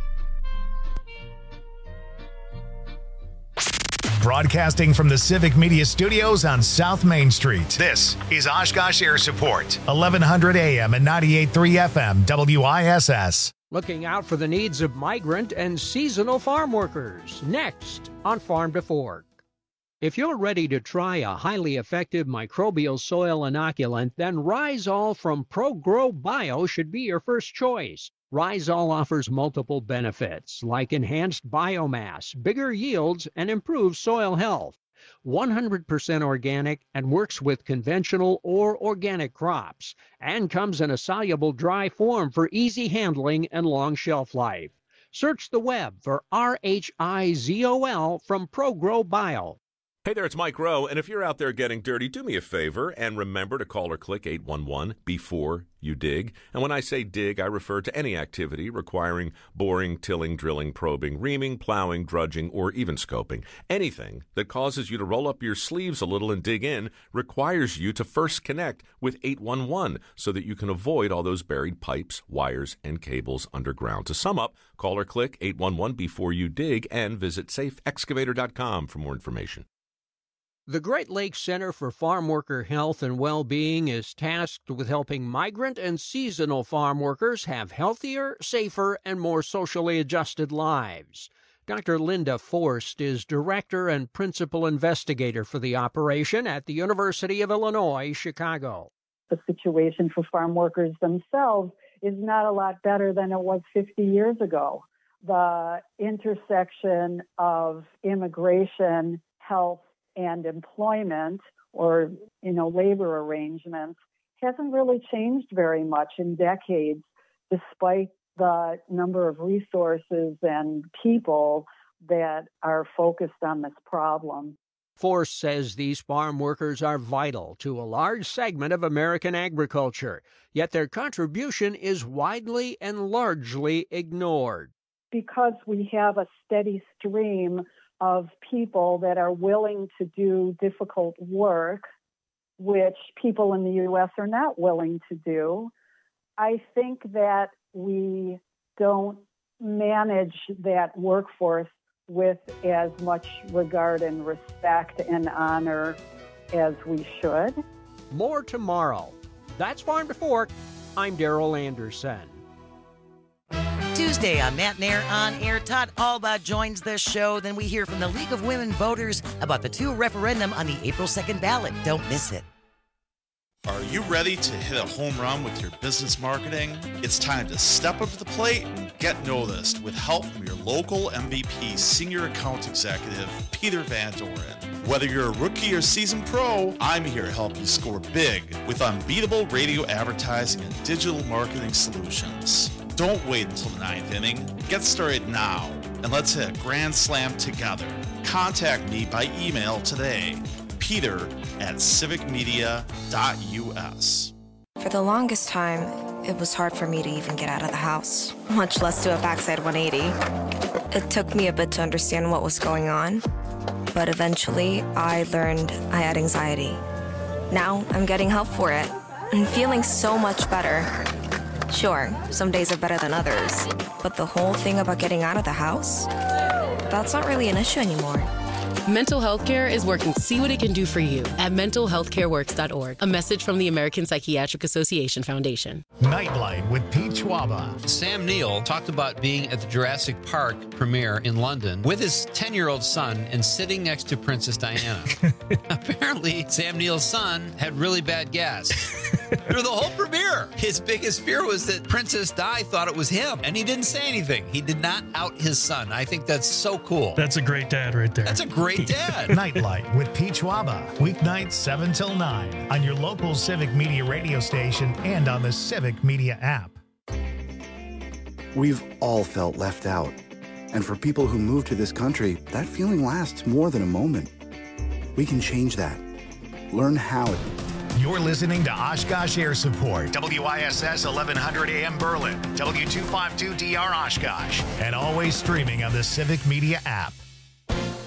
Broadcasting from the Civic Media Studios on South Main Street. This is Oshkosh Air Support, eleven hundred A M and ninety-eight point three F M W I S S.
Looking out for the needs of migrant and seasonal farm workers. Next on Farm to Fork. If you're ready to try a highly effective microbial soil inoculant, then Rhizol from ProGrow Bio should be your first choice. Rhizol offers multiple benefits like enhanced biomass, bigger yields, and improved soil health. one hundred percent organic and works with conventional or organic crops, and comes in a soluble dry form for easy handling and long shelf life. Search the web for R H I Z O L from ProGrow Bio.
Hey there, it's Mike Rowe, and if you're out there getting dirty, do me a favor and remember to call or click eight one one before you dig. And when I say dig, I refer to any activity requiring boring, tilling, drilling, probing, reaming, plowing, drudging, or even scoping. Anything that causes you to roll up your sleeves a little and dig in requires you to first connect with eight one one so that you can avoid all those buried pipes, wires, and cables underground. To sum up, call or click eight one one before you dig and visit safe excavator dot com for more information.
The Great Lakes Center for Farm Worker Health and Well-Being is tasked with helping migrant and seasonal farm workers have healthier, safer, and more socially adjusted lives. Doctor Linda Forst is director and principal investigator for the operation at the University of Illinois, Chicago.
The situation for farm workers themselves is not a lot better than it was fifty years ago. The intersection of immigration, health, and employment, or, you know, labor arrangements, hasn't really changed very much in decades, despite the number of resources and people that are focused on this problem.
Force says these farm workers are vital to a large segment of American agriculture, yet their contribution is widely and largely ignored.
Because we have a steady stream of people that are willing to do difficult work, which people in the U S are not willing to do, I think that we don't manage that workforce with as much regard and respect and honor as we should.
More tomorrow. That's Farm to Fork. I'm Daryl Anderson.
Tuesday on Matt Nair On Air, Todd Alba joins the show. Then we hear from the League of Women Voters about the two referendum on the April second ballot. Don't miss it.
Are you ready to hit a home run with your business marketing? It's time to step up to the plate and get noticed with help from your local M V P Senior Account Executive, Peter Van Doren. Whether you're a rookie or seasoned pro, I'm here to help you score big with unbeatable radio advertising and digital marketing solutions. Don't wait until the ninth inning. Get started now, and let's hit a grand slam together. Contact me by email today, peter at civic media dot U S.
For the longest time, it was hard for me to even get out of the house, much less do a backside one eighty. It took me a bit to understand what was going on, but eventually I learned I had anxiety. Now I'm getting help for it and feeling so much better. Sure, some days are better than others, but the whole thing about getting out of the house, that's not really an issue anymore.
Mental health care is working. See what it can do for you at mental health care works dot org. A message from the American Psychiatric Association Foundation.
Nightlight with Pete Schwaba.
Sam Neill talked about being at the Jurassic Park premiere in London with his ten-year-old son and sitting next to Princess Diana. Apparently, Sam Neill's son had really bad gas. Through the whole premiere, his biggest fear was that Princess Di thought it was him, and he didn't say anything. He did not out his son. I think that's so cool.
That's a great dad right there.
That's a great dad.
Nightlight with Pete Schwaba. Weeknights seven till nine on your local Civic Media radio station and on the Civic Media app.
We've all felt left out. And for people who move to this country, that feeling lasts more than a moment. We can change that. Learn how.
You're listening to Oshkosh Air Support, W I S S eleven hundred A M Berlin, W two fifty-two D R Oshkosh, and always streaming on the Civic Media app.